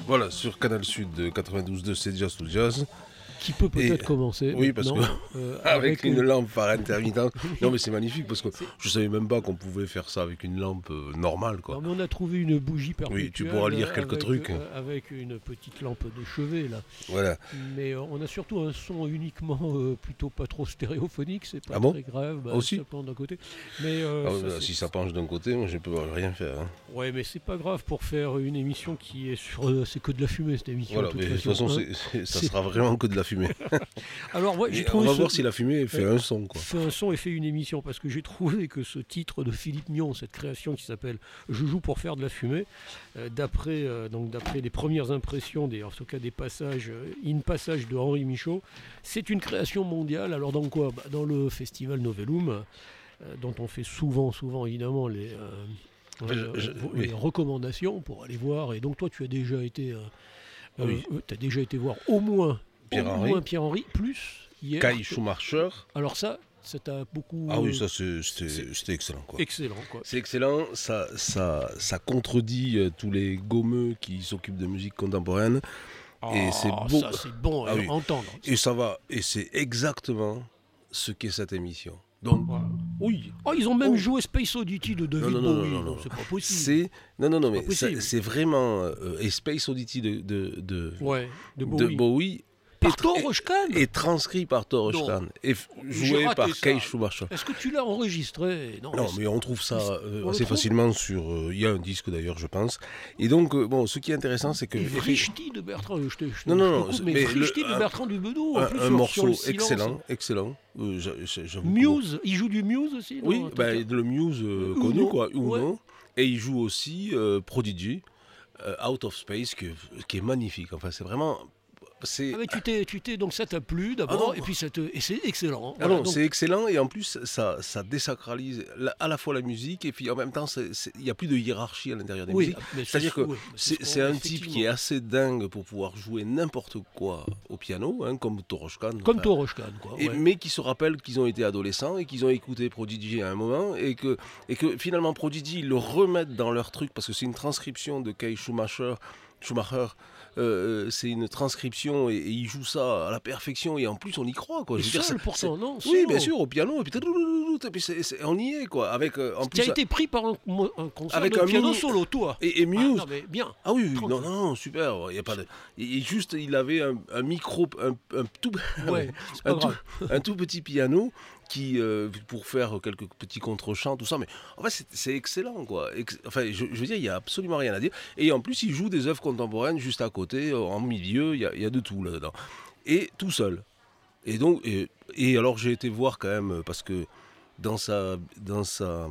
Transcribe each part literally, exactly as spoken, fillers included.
Voilà, sur Canal Sud quatre-vingt-douze virgule deux, c'est Jazz to Jazz. Qui peut peut-être Et, commencer. Oui, parce que euh, avec, avec une une... lampe par intermittence. Non, mais c'est magnifique parce que je savais même pas qu'on pouvait faire ça avec une lampe euh, normale, quoi. Non, mais on a trouvé une bougie perpétuelle. Oui, tu pourras lire quelques avec, trucs. Euh, avec une petite lampe de chevet, là. Voilà. Mais euh, on a surtout un son uniquement euh, plutôt pas trop stéréophonique, c'est pas ah bon très grave. Bah, aussi ça penche d'un côté. Mais euh, ah, ça, bah, si ça penche d'un côté, moi je peux rien faire. Hein. Ouais, mais c'est pas grave pour faire une émission qui est sur. Euh, c'est que de la fumée, cette émission. Voilà, de toute mais façon, de toute façon, hein. c'est, c'est, ça sera vraiment que de la fumée. Alors, ouais, j'ai on va ce... voir si la fumée fait euh, un son, quoi. Fait un son et fait une émission, parce que j'ai trouvé que ce titre de Philippe Mion, cette création qui s'appelle Je joue pour faire de la fumée, euh, d'après, euh, donc, d'après les premières impressions, des, en tout cas des passages, euh, in passage de Henri Michaud, c'est une création mondiale. Alors dans quoi bah, dans le festival Novellum, euh, dont on fait souvent, souvent évidemment les, euh, je, je, les oui. recommandations pour aller voir. Et donc toi, tu as déjà été, euh, oui. euh, t'as déjà été voir au moins Pierre-Henri, au moins Pierre-Henri, plus hier. Kai Schumacher. Alors ça, ça t'a beaucoup... Ah oui, ça c'est, c'était, c'est c'était excellent, quoi. Excellent, quoi. C'est excellent, ça, ça, ça contredit euh, tous les gommeux qui s'occupent de musique contemporaine. Oh, et c'est beau. Ça c'est bon à ah oui. entendre. Et ça va, et c'est exactement ce qu'est cette émission. Donc, voilà. oui. Oh, ils ont même oh. joué Space Oddity de David non, non, Bowie. Non, non, non, non, c'est pas possible. C'est non, non, non, c'est mais ça, c'est vraiment euh, et Space Oddity de de de, ouais, de Bowie. de Bowie par Torosh Khan et transcrit par Torosh Khan et f- joué par Kai Schumacher. Est-ce que tu l'as enregistré? Non, non mais on trouve ça euh, assez facilement sur. Il euh, y a un disque d'ailleurs, je pense. Et donc, euh, bon, ce qui est intéressant, c'est que. Vrichti de Bertrand. Je te, je te, non, non, non. Coupe, mais, mais Vrichti de Bertrand Dubedou. Un, en plus, un sur, morceau sur excellent, excellent. Euh, Muse, il joue du Muse aussi. Oui, bah, le Muse euh, connu, quoi, ou ouais. non. Et il joue aussi euh, Prodigy, euh, Out of Space, qui, qui est magnifique. Enfin, c'est vraiment. C'est... Ah mais tu t'es, tu t'es, donc ça t'a plu d'abord, ah et puis ça te, et c'est excellent. Ah voilà, non, donc... c'est excellent, et en plus ça, ça désacralise la, à la fois la musique, et puis en même temps il n'y a plus de hiérarchie à l'intérieur des oui, musiques. Mais C'est-à-dire que oui, c'est, c'est un type qui est assez dingue pour pouvoir jouer n'importe quoi au piano, hein, comme Torosh Khan. Comme enfin, Torosh Khan, quoi. Et, ouais. Mais qui se rappellent qu'ils ont été adolescents et qu'ils ont écouté Prodigy à un moment, et que, et que finalement Prodigy, ils le remettent dans leur truc, parce que c'est une transcription de Kai Schumacher. Schumacher Euh, c'est une transcription et, et il joue ça à la perfection et en plus on y croit, quoi. Et je veux seul dire, c'est, pourtant, c'est... non Oui, solo. bien sûr, au piano et puis, et puis c'est, c'est, on y est, quoi. Avec euh, en tu plus as été pris par un, un concert avec de un piano mini... solo, toi. Et, et Muse. Ah, non, mais bien. Ah oui, oui non, non, non, super. Il y a pas de. Et juste, il avait un, un micro, un, un tout, ouais, c'est pas un, grave. tout, un tout petit piano. Qui, euh, pour faire quelques petits contre-chants, tout ça, mais en fait c'est, c'est excellent, quoi. Ex- enfin, je, je veux dire, il n'y a absolument rien à dire. Et en plus, il joue des œuvres contemporaines juste à côté, en milieu, il y a, il y a de tout là-dedans. Et tout seul. Et donc, et, et alors j'ai été voir quand même, parce que dans sa, dans sa,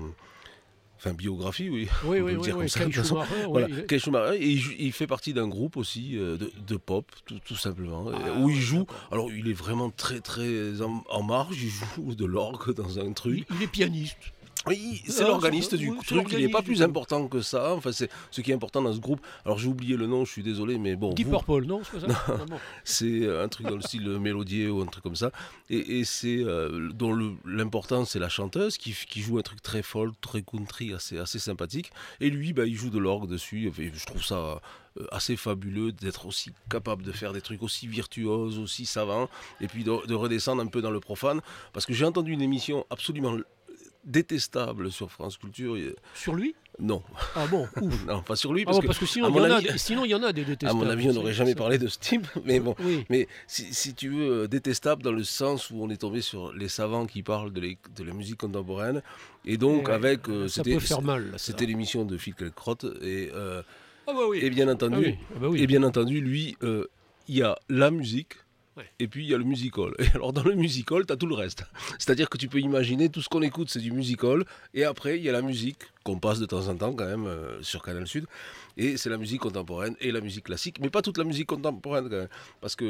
enfin biographie, oui, oui, on oui, peut le dire oui, comme oui, ça. Schumacher, voilà, oui, Kai Schumacher, et il, il fait partie d'un groupe aussi euh, de, de pop, tout, tout simplement, ah, où il ouais, joue. d'accord. Alors il est vraiment très très en, en marge, il joue de l'orgue dans un truc. Il, il est pianiste. Oui, c'est ah, l'organiste c'est, du oui, truc, il n'est pas plus coup. important que ça. Enfin, c'est ce qui est important dans ce groupe. Alors j'ai oublié le nom, je suis désolé, mais bon. Deep vous... Purple, non, c'est pas ça non, non, non. C'est un truc dans le style mélodieux ou un truc comme ça. Et, et c'est euh, dont le, l'important c'est la chanteuse qui, qui joue un truc très folk, très country, assez, assez sympathique. Et lui, bah, il joue de l'orgue dessus. Et je trouve ça euh, assez fabuleux d'être aussi capable de faire des trucs aussi virtuoses, aussi savants, et puis de, de redescendre un peu dans le profane. Parce que j'ai entendu une émission absolument détestable sur France Culture. Sur lui ? Non. Ah bon, ouf. Non, pas sur lui. Parce, ah bon, que, parce que sinon, il y, avis, a, sinon, il y en a des détestables. À mon avis, on n'aurait jamais parlé de ce type. Mais bon, oui. mais si, si tu veux, détestable dans le sens où on est tombé sur les savants qui parlent de, les, de la musique contemporaine. Et donc, et avec. Euh, ça c'était, peut faire mal. Là, c'était l'émission de Phil Kelkrot. Et, euh, ah bah oui. et bien entendu, ah oui. Ah bah oui. et bien entendu lui, il euh, y a la musique. Et puis il y a le musical. Et alors dans le musical, tu as tout le reste. C'est-à-dire que tu peux imaginer, tout ce qu'on écoute, c'est du musical. Et après, il y a la musique qu'on passe de temps en temps quand même euh, sur Canal Sud. Et c'est la musique contemporaine et la musique classique. Mais pas toute la musique contemporaine quand même. Parce que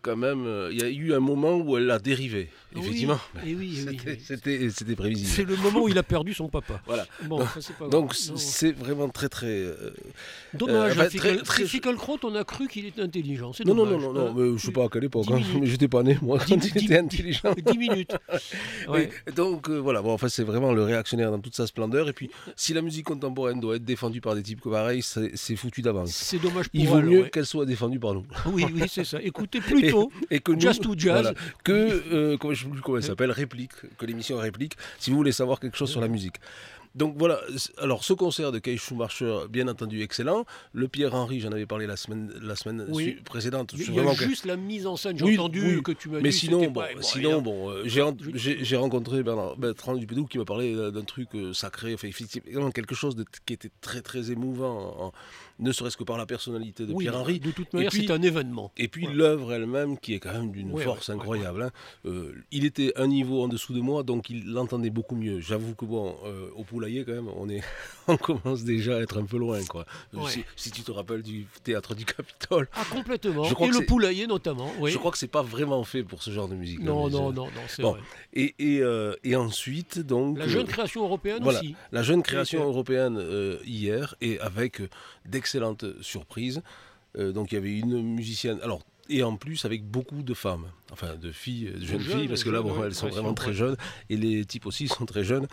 quand même, euh, il y a eu un moment où elle a dérivé, effectivement. Oui, et oui, et oui, C'était, oui. c'était, c'était prévisible. C'est le moment où il a perdu son papa. Voilà. Bon, donc, ça, c'est pas donc grave. c'est vraiment très très. Euh, Dommage. euh, enfin, Finkel- très, très... Finkielkraut, on a cru qu'il était intelligent. C'est non, non, dommage. non, non, hein. non, mais je sais pas à quelle époque, hein, minutes. mais j'étais pas né moi quand dix, il était intelligent. dix minutes. Ouais. Oui, donc euh, voilà, bon, enfin, c'est vraiment le réactionnaire dans toute sa splendeur. Et puis, si la musique contemporaine doit être défendue par des types comme pareil, c'est, c'est foutu d'avance. C'est dommage pour Il vaut elle, mieux ouais. qu'elle soit défendue par nous. Oui, oui, c'est ça. Écoutez plutôt Et, et que nous, Jazz to Jazz. voilà, que, euh, comment, je sais plus comment elle s'appelle, réplique, que l'émission réplique, si vous voulez savoir quelque chose sur la musique. Donc voilà, alors ce concert de Keith Schumacher, bien entendu excellent. Le Pierre-Henri, j'en avais parlé la semaine, la semaine Oui. su- précédente. Il y a juste que... la mise en scène, j'ai oui, entendu oui. que tu m'as mais dit. sinon, bon, pas... bon, sinon, bon, euh, j'ai, je... j'ai, j'ai rencontré Bernard, Bertrand Dupédou qui m'a parlé d'un truc euh, sacré, enfin, effectivement quelque chose de, qui était très très émouvant, en, en, ne serait-ce que par la personnalité de oui, Pierre-Henri. De toute manière, c'est un événement. Et puis voilà. l'œuvre elle-même qui est quand même d'une ouais, force ouais, incroyable. Ouais, ouais. Hein. Euh, il était un niveau en dessous de moi, donc il l'entendait beaucoup mieux. J'avoue que bon, euh, au Poulailler quand même, on est on commence déjà à être un peu loin, quoi. Ouais. Si, si tu te rappelles du théâtre du Capitole. Ah, complètement. Je crois et que le c'est... Poulailler notamment. Oui. Je crois que c'est pas vraiment fait pour ce genre de musique. Non, là, non, je... non, non, c'est bon. vrai. Et, et, euh, et ensuite, donc. La jeune création européenne voilà, aussi. La jeune création et européenne euh, hier, et avec euh, d'excellentes surprises. Euh, donc il y avait une musicienne. Alors, et en plus avec beaucoup de femmes, enfin de filles, de jeunes jeune, filles, parce que là, bon, elles sont vraiment ouais. très jeunes, et les types aussi sont très jeunes.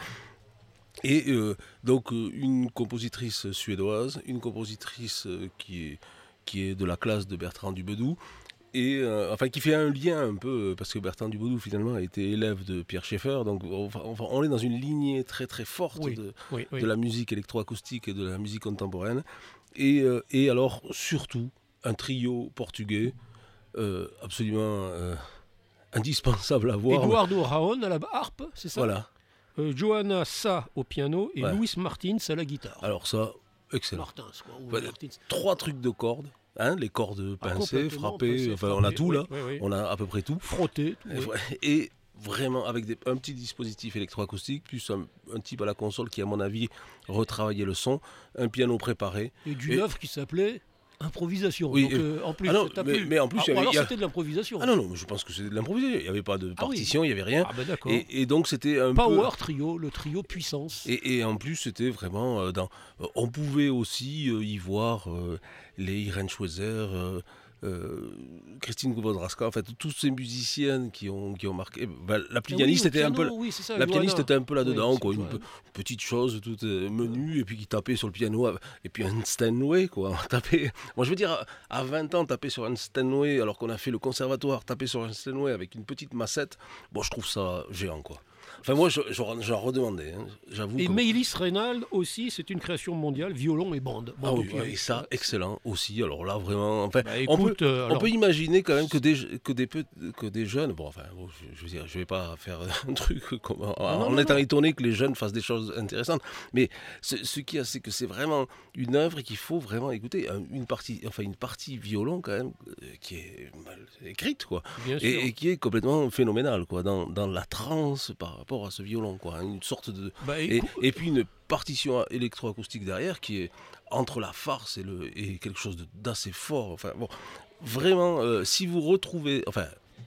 Et euh, donc euh, une compositrice suédoise, une compositrice euh, qui, est, qui est de la classe de Bertrand Dupédou, et euh, enfin qui fait un lien un peu, parce que Bertrand Dupédou finalement a été élève de Pierre Schaeffer, donc enfin, on est dans une lignée très très forte oui, de, oui, oui. de la musique électroacoustique et de la musique contemporaine. Et, euh, et alors surtout un trio portugais euh, absolument euh, indispensable à voir. Eduardo Raon à la harpe, c'est ça? Voilà. Euh, Johanna Sa au piano et ouais. Luis Martins à la guitare. Alors ça, excellent. Martins, quoi. Ouais, Martins. Trois trucs de cordes, hein, les cordes pincées, ah, frappées, pincé, enfin frappé, on a tout oui, là, oui, oui. on a à peu près tout. Frotté. Tout, et, oui. et vraiment avec des, un petit dispositif électroacoustique, plus un, un type à la console qui à mon avis retravaillait le son, un piano préparé. Et d'une et... œuvre qui s'appelait improvisation. Oui, donc, euh, en plus, ah non, mais, plus... mais en plus, ah, il y avait, alors il y a... c'était de l'improvisation. Ah non, non, je pense que c'était de l'improvisation. Il n'y avait pas de partition, ah oui. il n'y avait rien. Ah ben d'accord. Et, et donc c'était un Power peu... trio, le trio puissance. Et, et en plus, c'était vraiment euh, dans. Euh, on pouvait aussi euh, y voir euh, les Irène Schweizer. Euh, Euh, Christine Kubodraska, en fait, tous ces musiciennes qui ont, qui ont marqué. Ben, la pianiste, oui, était, un peu, oui, ça, la pianiste était un peu là-dedans, oui, quoi, une, une petite chose toute euh, menue, et puis qui tapait sur le piano, et puis un Steinway, quoi. Taper, moi, je veux dire, à vingt ans, taper sur un Steinway, alors qu'on a fait le conservatoire, taper sur un Steinway avec une petite massette, bon, je trouve ça géant, quoi. Enfin, moi, je, je, j'en redemandais, hein. J'avoue. Et que... Maylis Reynald aussi, c'est une création mondiale, violon et bande. Ah oui, et ça, excellent aussi. Alors là, vraiment, enfin, bah, écoute, on, peut, euh, alors... on peut imaginer quand même que des, que des, que des jeunes, bon, enfin, bon, je, je veux dire, je vais pas faire un truc comme, en, non, en non, étant non. étonné que les jeunes fassent des choses intéressantes, mais ce, ce qu'il y a, c'est que c'est vraiment une œuvre qu'il faut vraiment écouter, une partie, enfin, une partie violon quand même, qui est mal écrite, quoi, et, et qui est complètement phénoménale, quoi, dans, dans la transe par rapport à ce violon, quoi. Une sorte de bah, et, et puis une partition électroacoustique derrière qui est entre la farce et, le, et quelque chose de, d'assez fort. Enfin bon, vraiment, euh, si vous retrouvez, enfin,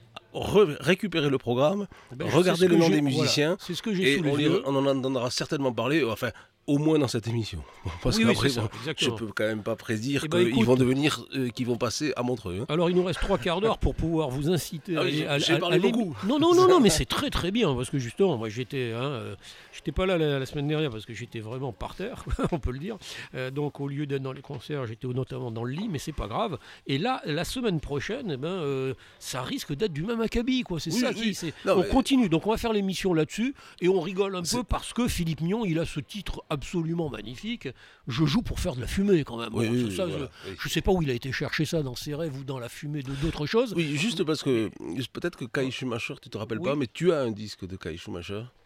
re, récupérez le programme, ben, regardez le nom des musiciens, voilà, c'est ce que j'ai et sous les on, yeux. on en entendra certainement parler. Enfin. Au moins dans cette émission. Parce oui, qu'après, oui, bon, je peux quand même pas prédire eh ben, qu'ils écoute, vont devenir, euh, qu'ils vont passer à Montreux. Hein. Alors il nous reste trois quarts d'heure pour pouvoir vous inciter ah oui, à, j'ai à, parlé à beaucoup. Non, non, non, non, mais c'est très très bien parce que justement, moi j'étais, hein, euh, j'étais pas là la, la semaine dernière parce que j'étais vraiment par terre, on peut le dire. Euh, donc au lieu d'être dans les concerts, j'étais notamment dans le lit, mais c'est pas grave. Et là, la semaine prochaine, eh ben, euh, ça risque d'être du même acabit, quoi. C'est oui, ça oui. qui, c'est... Non, on mais... continue. Donc on va faire l'émission là-dessus et on rigole un c'est... peu parce que Philippe Mion, il a ce titre absolument magnifique. Je joue pour faire de la fumée quand même. Oui, bon, oui, ça, voilà, je, oui. je sais pas où il a été chercher ça dans ses rêves ou dans la fumée de d'autres choses. Oui, juste parce que peut-être que Kai Schumacher, tu te rappelles oui. pas, mais tu as un disque de Kai Schumacher.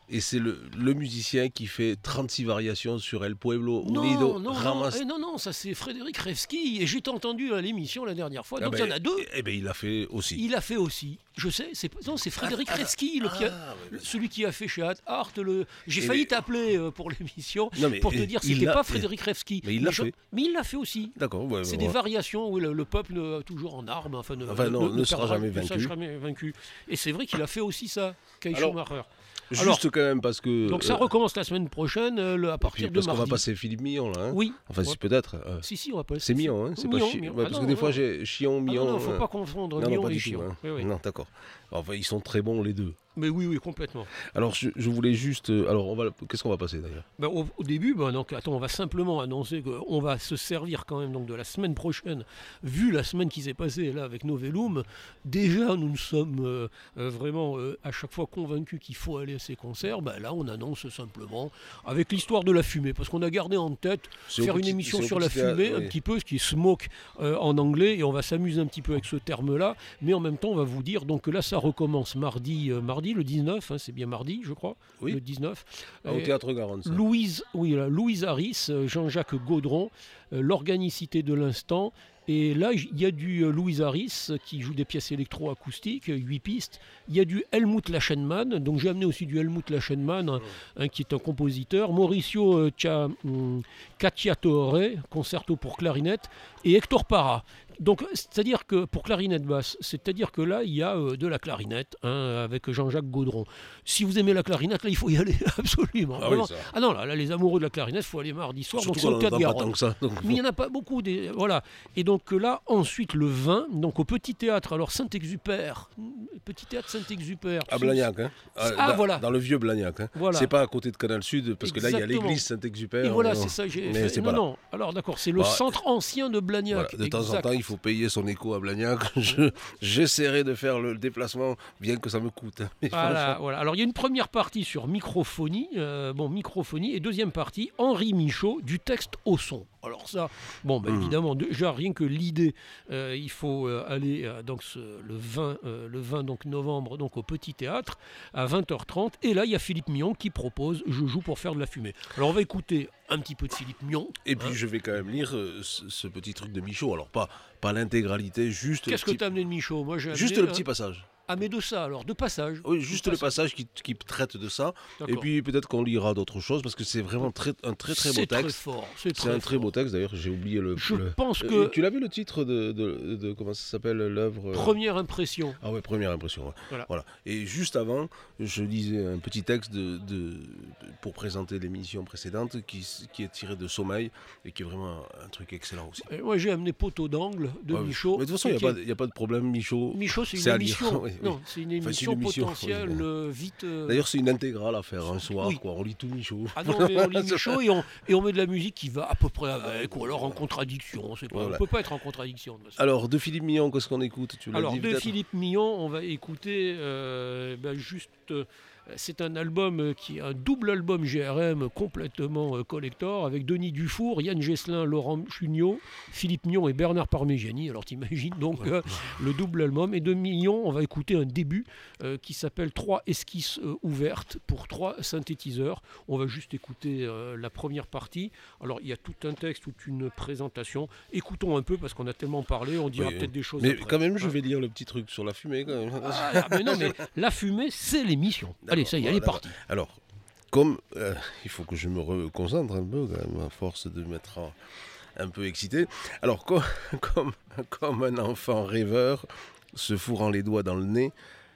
Et c'est le, le musicien qui fait trente-six variations sur El Pueblo Non, Unido. non, Ramasse... non, eh non, non, ça c'est Frédéric Revsky, et j'ai entendu à l'émission la dernière fois, Ah donc il ben, y en a deux. Eh bien, il l'a fait aussi. Il a fait aussi, je sais, c'est, non, c'est Frédéric Ah, ah, Revsky, le, qui a- ah, ouais. celui qui a fait chez Art. Le... J'ai Et failli mais- t'appeler euh, pour l'émission Non, mais, pour te eh, dire que il c'était l'a- pas Frédéric Revsky. Mais il l'a je- fait. Mais il l'a fait aussi. D'accord, ouais, C'est ouais, des ouais. variations où le, le peuple euh, toujours en armes, enfin, ne, Enfin, non, ne sera perdra- jamais ne sera vaincu. jamais vaincu. Et c'est vrai qu'il a fait aussi ça, Kai Alors, Schumacher. Juste Alors, quand même parce que... Donc ça euh, recommence la semaine prochaine, euh, le- à et partir puis, de parce qu'on mardi. va passer Philippe Millon, là. Hein. Oui. Enfin, Ouais. c'est peut-être... euh, Si, si, on va passer. c'est Millon, hein, c'est Millon, pas Chi- Millon. ouais, Ah parce non, que des non. fois, j'ai Chion, Ah Millon... non, non, faut euh, pas confondre Non, non, Millon pas et du tout. Chion. Hein. Oui, oui. Non, d'accord. Enfin, ils sont très bons, les deux. Mais oui, oui, complètement. Alors, je, je voulais juste... euh, Alors, on va... qu'est-ce qu'on va passer, d'ailleurs? Ben, au, au début, ben, donc, attends, on va simplement annoncer qu'on va se servir quand même donc, de la semaine prochaine, vu la semaine qui s'est passée là avec Novellum. Déjà, nous nous sommes euh, euh, vraiment euh, à chaque fois convaincus qu'il faut aller à ces concerts. Ben, là, on annonce simplement avec l'histoire de la fumée, parce qu'on a gardé en tête C'est au faire une petit- émission c'est au sur la petit théâtre, fumée, un oui. petit peu, ce qui est smoke euh, en anglais, et on va s'amuser un petit peu avec ce terme-là. Mais en même temps, on va vous dire donc que là, ça recommence mardi, euh, mardi le dix-neuf, hein, c'est bien mardi, je crois, Oui. le dix-neuf. Ah, au Et- Théâtre Garonne, ça. Louise, oui, là, Louise Harris, euh, Jean-Jacques Gaudron, euh, l'organicité de l'instant. Et là, il y a du euh, Louise Harris euh, qui joue des pièces électro-acoustiques, euh, huit pistes. Il y a du Helmut Lachenmann, donc j'ai amené aussi du Helmut Lachenmann, hein, hein, qui est un compositeur. Mauricio euh, Cia- hum, Cacciatore, concerto pour clarinette. Et Hector Parra. Donc, c'est-à-dire que pour clarinette basse, c'est-à-dire que là, il y a euh, de la clarinette hein, avec Jean-Jacques Gaudron. Si vous aimez la clarinette, là, il faut y aller absolument. Ah oui, Vraiment. ça. Ah non, là, là, les amoureux de la clarinette, il faut aller mardi soir. Surtout donc c'est au qu'on Théâtre n'en entend pas Garonne. tant que ça. donc- Mais il n'y en a pas beaucoup. Des, voilà. Et donc euh, là, ensuite, le vingt, donc au Petit Théâtre, alors Saint-Exupère, Petit Théâtre Saint-Exupère. À Blagnac, hein. Ah, dans, voilà. Dans le vieux Blagnac. Hein. Voilà. C'est pas à côté de Canal Sud, parce que là, il y a Exactement. l'église Saint-Exupère. Et voilà, euh, c'est ça. J'ai mais fait. c'est Non, pas là. non. Alors d'accord, c'est le Bah, centre ancien de Blagnac. Voilà, de temps en exact. temps, il faut payer son écho à Blagnac. Je- J'essaierai de faire le déplacement, bien que ça me coûte. hein. Mais Voilà, franchement, voilà. Alors il y a une première partie sur microphonie, euh, bon microphonie, et deuxième partie Henri Michaud du texte au son. Alors ça, bon, bah, Mm. évidemment, déjà rien que l'idée, euh, il faut euh, aller euh, donc ce- le vingt, euh, le vingt donc novembre donc au Petit Théâtre à vingt heures trente. Et là il y a Philippe Millon qui propose Je joue pour faire de la fumée. Alors on va écouter un petit peu de Philippe Millon. Et puis hein. je vais quand même lire euh, ce, ce petit truc de Michaud. Alors pas, pas l'intégralité, juste, le Qu'est-ce que petit, tu as amené de Michaud? Moi j'ai juste amené, le petit hein. passage. Ah mais de ça alors, de passage. Oui, juste De le passage qui, qui traite de ça. Et D'accord. puis peut-être qu'on lira d'autres choses, parce que c'est vraiment très, un très très beau C'est très texte. fort. C'est C'est un très fort. beau texte, d'ailleurs, j'ai oublié le... Je le- pense Euh, que Tu l'as vu le titre de, de, de- comment ça s'appelle l'œuvre euh première impression. Ah ouais, première impression. ouais. Voilà. Et juste avant, je lisais un petit texte de, de- pour présenter l'émission précédente qui, s- qui est tiré de Sommeil et qui est vraiment un, un truc excellent aussi. Et moi j'ai amené Poteau d'angle de Ouais, Michaud. Mais de toute façon, il qui n'y est- a, pas- y a pas de problème, Michaud. Michaud, c'est c'est une à lire. émission. Oui, oui. Non, c'est une Enfin, c'est émission une émission, potentielle oui, oui. euh, vite. euh, D'ailleurs, c'est une intégrale à faire un soir. Oui. Quoi. On lit tout Michaud. Ah non, mais on lit Michaud et on, et on met de la musique qui va à peu près avec, ou alors en contradiction. C'est pas, Voilà. On peut pas être en contradiction. de toute façon. Alors, de Philippe Millon, qu'est-ce qu'on écoute Tu l'as Alors, dit, de peut-être Philippe Millon, on va écouter euh, ben, juste. euh, c'est un album euh, qui est un double album G R M complètement euh, collector avec Denis Dufour, Yann Gesselin, Laurent Chugnot, Philippe Millon et Bernard Parmigiani. Alors t'imagines donc euh, le double album. Et de Millon, on va écouter un début euh, qui s'appelle Trois esquisses euh, ouvertes pour trois synthétiseurs. On va juste écouter euh, la première partie. Alors il y a tout un texte, toute une présentation. Écoutons un peu parce qu'on a tellement parlé, on dira Oui, oui. peut-être des choses. Mais après. quand même, je Hein. vais lire le petit truc sur la fumée. Quand même. Ah, ah, mais non, mais la fumée, c'est l'émission. Allez, ça y est, elle est Voilà, partie. Alors, comme euh, il faut que je me reconcentre un peu, quand même, à force de m'être en- un peu excité. Alors, co- comme, comme un enfant rêveur, se fourrant les doigts dans le nez,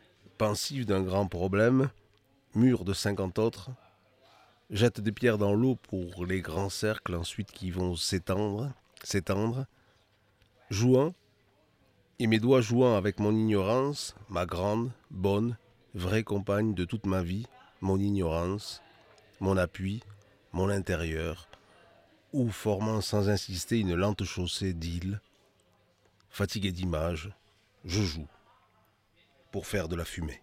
pensif d'un grand problème, mûr de cinquante autres, jette des pierres dans l'eau pour les grands cercles ensuite qui vont s'étendre, s'étendre, jouant, et mes doigts jouant avec mon ignorance, ma grande, bonne, vraie compagne de toute ma vie, mon ignorance, mon appui, mon intérieur, ou formant sans insister une lente chaussée d'îles, fatigué d'images, je joue pour faire de la fumée.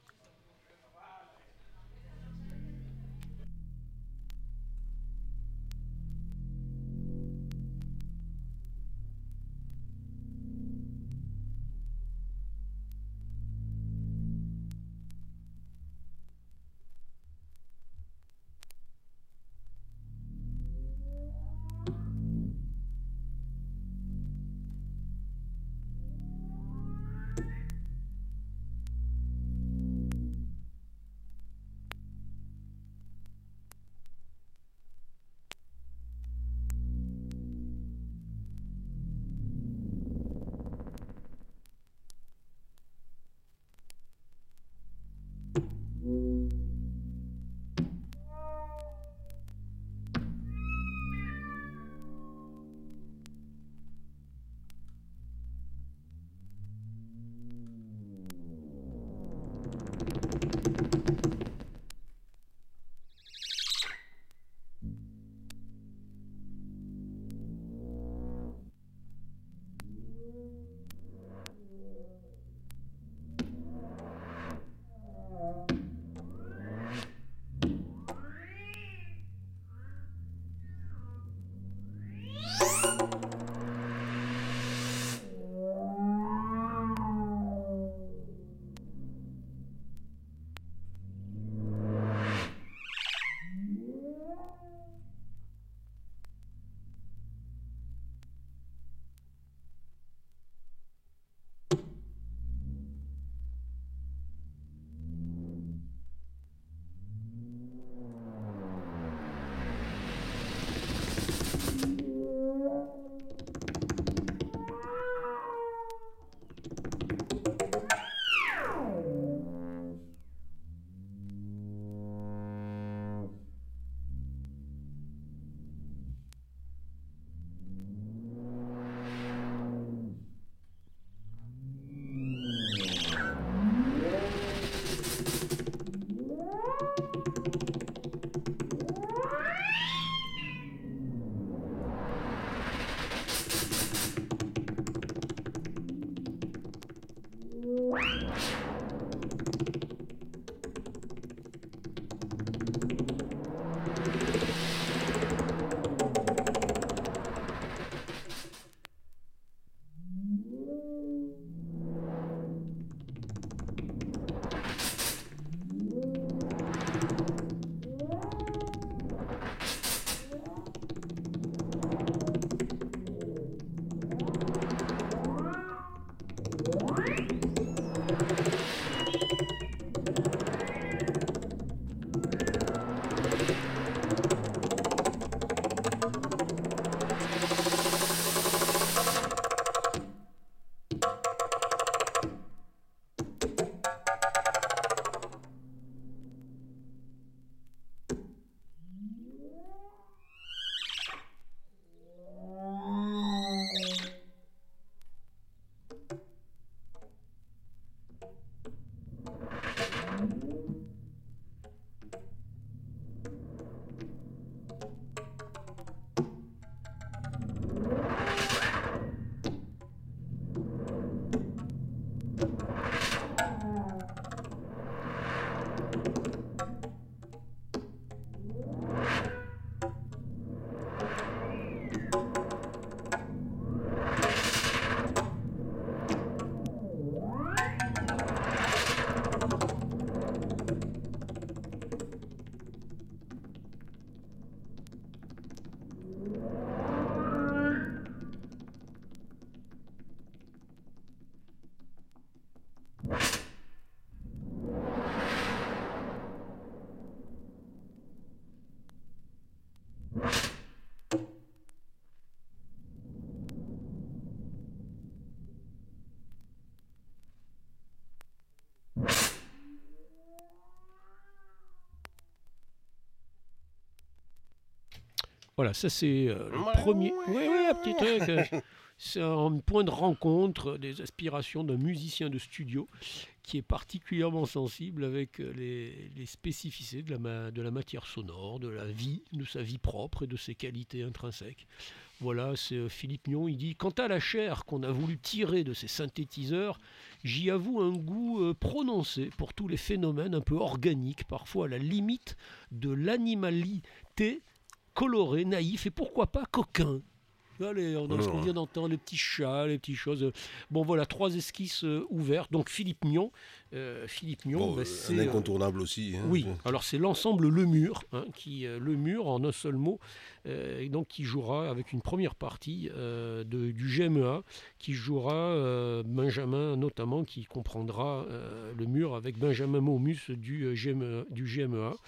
Voilà, ça c'est euh, le premier. Oui, oui, un petit truc. euh, C'est un point de rencontre des aspirations d'un musicien de studio qui est particulièrement sensible avec euh, les, les spécificités de la, ma- de la matière sonore, de la vie, de sa vie propre et de ses qualités intrinsèques. Voilà, c'est euh, Philippe Mion. Il dit: quant à la chair qu'on a voulu tirer de ces synthétiseurs, j'y avoue un goût euh, prononcé pour tous les phénomènes un peu organiques, parfois à la limite de l'animalité, coloré, naïf et pourquoi pas coquin. Allez, on a ce qu'on vient d'entendre, les petits chats, les petites choses. Bon, voilà, trois esquisses euh, ouvertes. Donc Philippe Mion, euh, Philippe Mion, Bon, bah, euh, c'est un euh, incontournable aussi. Hein. oui. Alors c'est l'ensemble Le Mur, hein, qui euh, Le Mur en un seul mot, euh, et donc qui jouera avec une première partie euh, de, du G M E A, qui jouera euh, Benjamin notamment, qui comprendra euh, Le Mur avec Benjamin Momus du, euh, G M E A, du G M E A.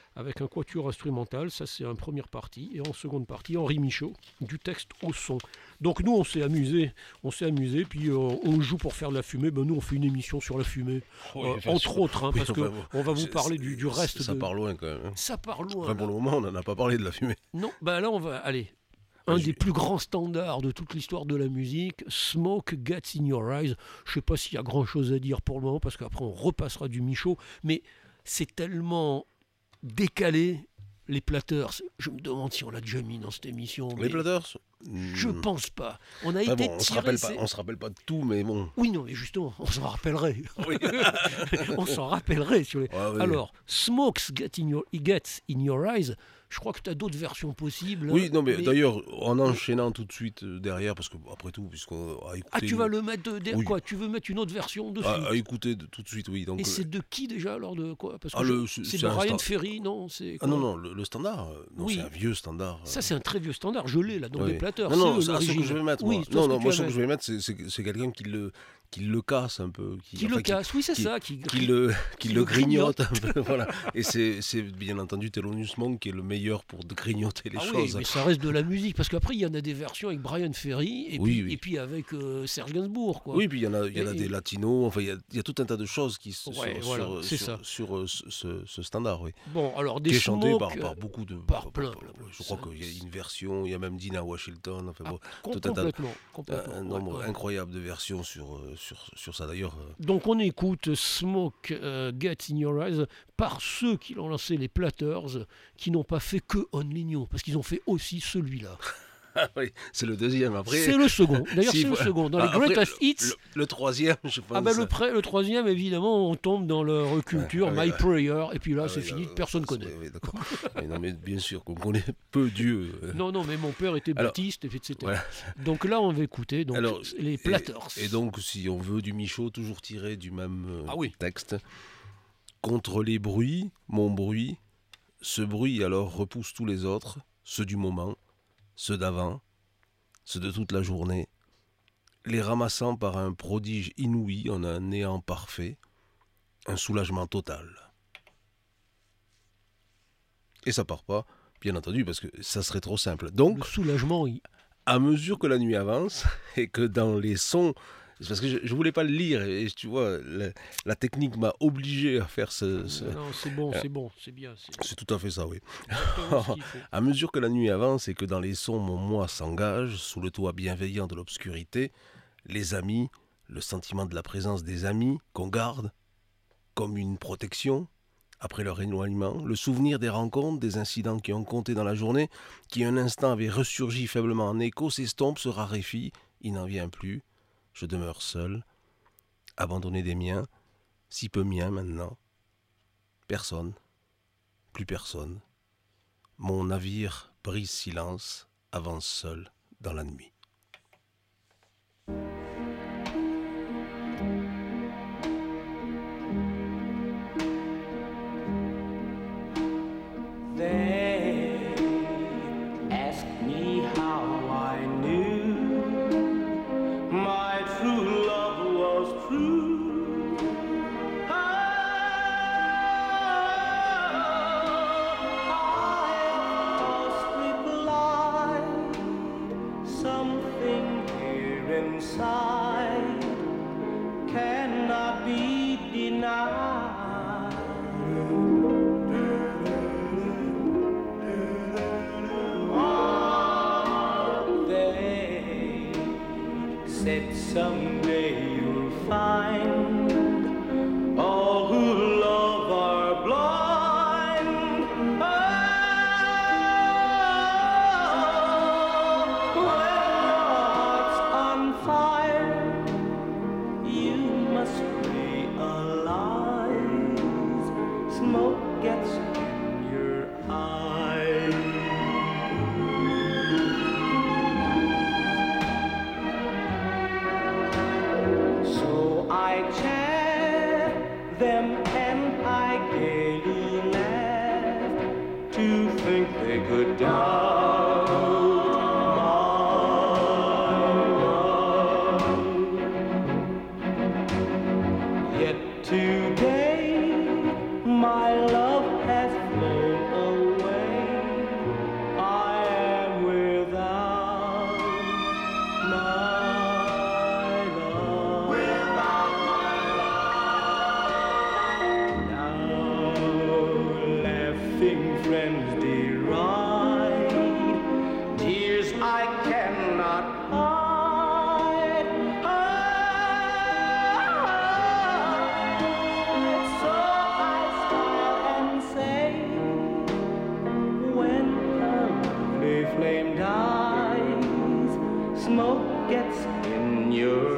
avec un quatuor instrumental, ça c'est en première partie, et en seconde partie, Henri Michaud, du texte au son. Donc nous on s'est amusé, on s'est amusé, puis euh, on joue pour faire de la fumée, ben nous on fait une émission sur la fumée, Oui, euh, enfin, entre sur- autres, hein, oui, parce enfin, que bon, on va vous c'est- parler c'est- du, du reste Ça de... part loin quand même. hein. Ça part loin. Enfin, pour le moment, on n'en a pas parlé de la fumée. Non, ben là on va, allez, un Ouais, des j'ai- plus grands standards de toute l'histoire de la musique, Smoke Gets in Your Eyes. Je sais pas s'il y a grand chose à dire pour le moment, parce qu'après on repassera du Michaud, mais c'est tellement décalé, les Platters. Je me demande si on l'a déjà mis dans cette émission. Les mais Platters Je Hmm. pense pas. On a Enfin été bon, on se tiré, rappelle pas, c'est- on se rappelle pas de tout, mais bon. Oui, non, mais justement, on s'en rappellerait. Oui. on s'en rappellerait. Sur les... Ouais, ouais. Alors, Smokes Get in Your, Gets in Your Eyes, je crois que tu as d'autres versions possibles. hein, Oui, non, mais, d'ailleurs, en enchaînant tout de suite euh, derrière, parce que après tout, puisqu'on a écouté. Ah, tu vas le mettre de, de- Oui. quoi Tu veux mettre une autre version dessus à, à écouter de- tout de suite, oui. Donc, Et euh, c'est de qui déjà alors de quoi Parce que Ah, je- le- c'est- c'est c'est un Brian sta- Ferry, non c'est Ah quoi non, non, le, le standard. euh, Non, Oui. c'est un vieux standard. Ça, c'est un très vieux standard. Je l'ai là dans Oui. les Platters. Non, non, c'est ça, ce que l'origine. je vais mettre. Oui, moi. toi, Non, ce que non, tu moi, vas ce que mettre. je vais mettre, c'est, c'est, c'est quelqu'un qui le, qui le casse un peu. Qui enfin, le casse, oui, c'est qui- ça. Qui, Qui le, qui qui le le grignote un peu, voilà. Et c'est, c'est bien entendu Thelonious Monk qui est le meilleur pour de grignoter les Ah oui, choses. mais ça reste de la musique. Parce qu'après, il y en a des versions avec Brian Ferry et, Oui, puis, oui. et puis avec euh, Serge Gainsbourg. Quoi. Oui, puis il y en a, il y en a Et- des latinos, enfin il y a, il y a tout un tas de choses qui s- Ouais, sur, voilà, sur, c'est sur- ça. sur, euh, ce, ce- ce standard, oui. Bon, alors des Qui est chanté Smoke, par, euh, par beaucoup de... par plein, plein, plein. Je crois Ça, qu'il y a une version, il y a même Dina Washington, enfin Ah, bon, com- tout un tas de- complètement. un, complètement, un ouais, nombre ouais. incroyable de versions sur, euh, sur, sur ça d'ailleurs. euh, Donc on écoute Smoke euh, Get in Your Eyes par ceux qui l'ont lancé, les Platters, qui n'ont pas fait que Only New, parce qu'ils ont fait aussi celui-là. Ah oui, c'est le deuxième après. C'est le second. D'ailleurs, Si, c'est le voilà. second. Dans Ah, les après, Greatest Hits, Le, le troisième, je pense. ah ben le, pré- le troisième, évidemment, on tombe dans leur culture, Ouais, ouais, My ouais. Prayer, et puis là, Ah c'est oui, fini, là, personne ça, connaît. c'est- oui, d'accord. Mais non, mais bien sûr qu'on connaît peu Dieu. euh, Non, non, mais mon père était Alors, baptiste, et cetera. voilà. Donc là, on va écouter donc, Alors, les et- Platters. Et, donc, si on veut du Michaud, toujours tiré du même euh, Ah oui. texte. Contre les bruits, mon bruit, ce bruit alors repousse tous les autres, ceux du moment, ceux d'avant, ceux de toute la journée, les ramassant par un prodige inouï en un néant parfait, un soulagement total. Et ça part pas, bien entendu, parce que ça serait trop simple. Donc, Le soulagement, il... à mesure que la nuit avance et que dans les sons, c'est parce que je, je voulais pas le lire et, et tu vois la, la technique m'a obligé à faire ce, ce- Non, c'est bon, c'est bon, c'est bien. C'est c'est tout à fait ça, oui. exactement ce qu'il faut. À mesure que la nuit avance et que dans les sons mon moi s'engage sous le toit bienveillant de l'obscurité, les amis, le sentiment de la présence des amis qu'on garde comme une protection après leur éloignement, le souvenir des rencontres, des incidents qui ont compté dans la journée, qui un instant avaient ressurgi faiblement en écho, s'estompe, se raréfie, il n'en vient plus, je demeure seul, abandonné des miens, si peu mien maintenant. Personne, plus personne. Mon navire brise silence, avance seul dans la nuit. They ask me how I knew my true love was true. I must reply something here inside cannot be denied. They said someday you'll find all who love are blind. Oh, when your heart's on fire, you must realize smoke gets in your eyes. So I chaff them and I gaily laugh to think they could doubt my love. Yet today my love has flown friends deride, tears I cannot hide. hide. So I smile and say, when a lovely flame dies, smoke gets in your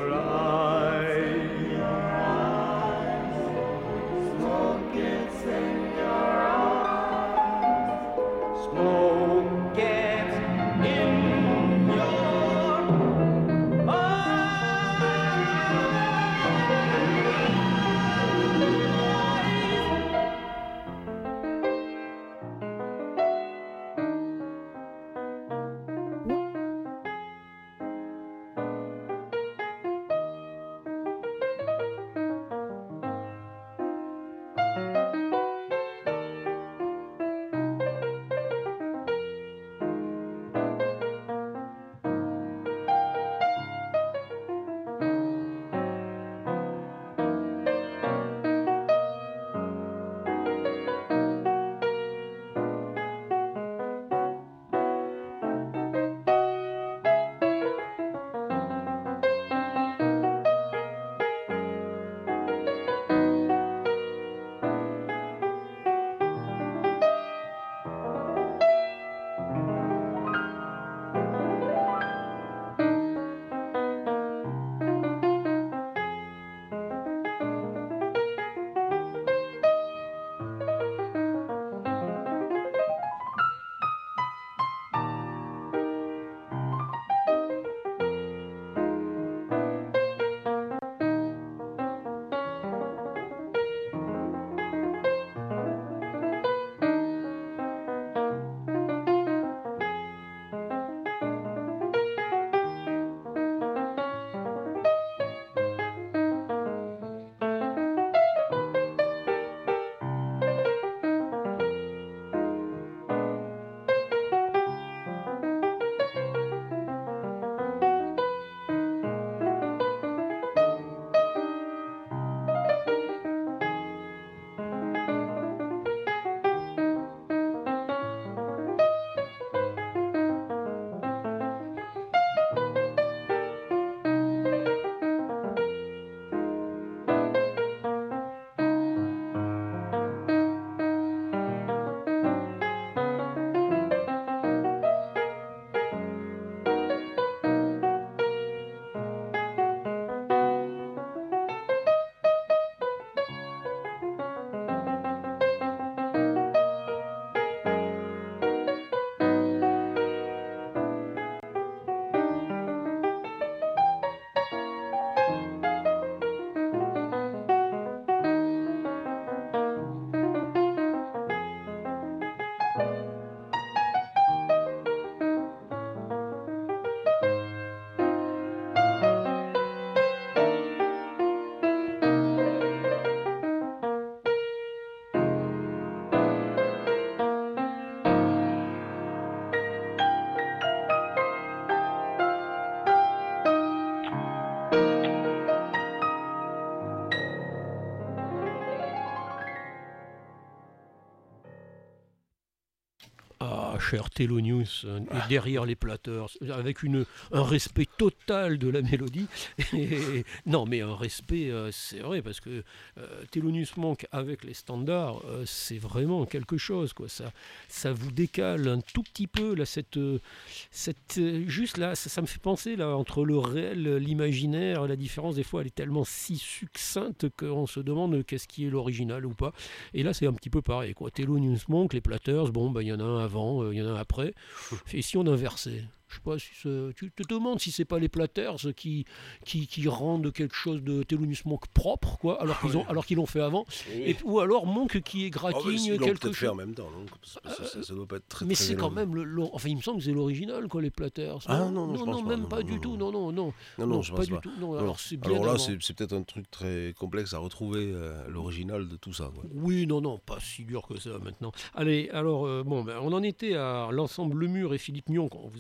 cher Thelonious, et derrière les Platters, avec une, un respect total de la mélodie. Et, non, mais un respect, euh, c'est vrai, parce que euh, Thelonious Monk avec les standards, euh, c'est vraiment quelque chose, quoi. Ça, ça vous décale un tout petit peu, là, cette, cette, juste là, ça, ça me fait penser, là, entre le réel, l'imaginaire, la différence, des fois, elle est tellement si succincte qu'on se demande qu'est-ce qui est l'original ou pas. Et là, c'est un petit peu pareil, quoi. Thelonious Monk, les Platters, bon, ben, il y en a un avant, il euh, y en a un après. Et si on inversait? Je sais pas si c'est... Tu te demandes si c'est pas les Platters qui, qui, qui rendent quelque chose de Thelonious Monk propre, quoi, alors qu'ils ont, alors qu'ils l'ont fait avant, oui. Et, ou alors Monk qui égratigne oh, quelque chose. Fait en même temps, donc, parce que ça, ça doit pas être très. Mais très c'est énorme. Quand même le, le, enfin, il me semble que c'est l'original, quoi, les Platters. Ah non, non, non, je non pense même pas, pas non, du non, tout. non, Non, non, non, non, non, je pas pense du pas. tout. Non, non. alors c'est bien. Alors là, avant. c'est, c'est peut-être un truc très complexe à retrouver euh, l'original de tout ça, quoi. Oui, non, non, pas si dur que ça maintenant. Allez, alors euh, bon, ben, on en était à l'ensemble Le Mur et Philippe Mion qu'on vous a proposé.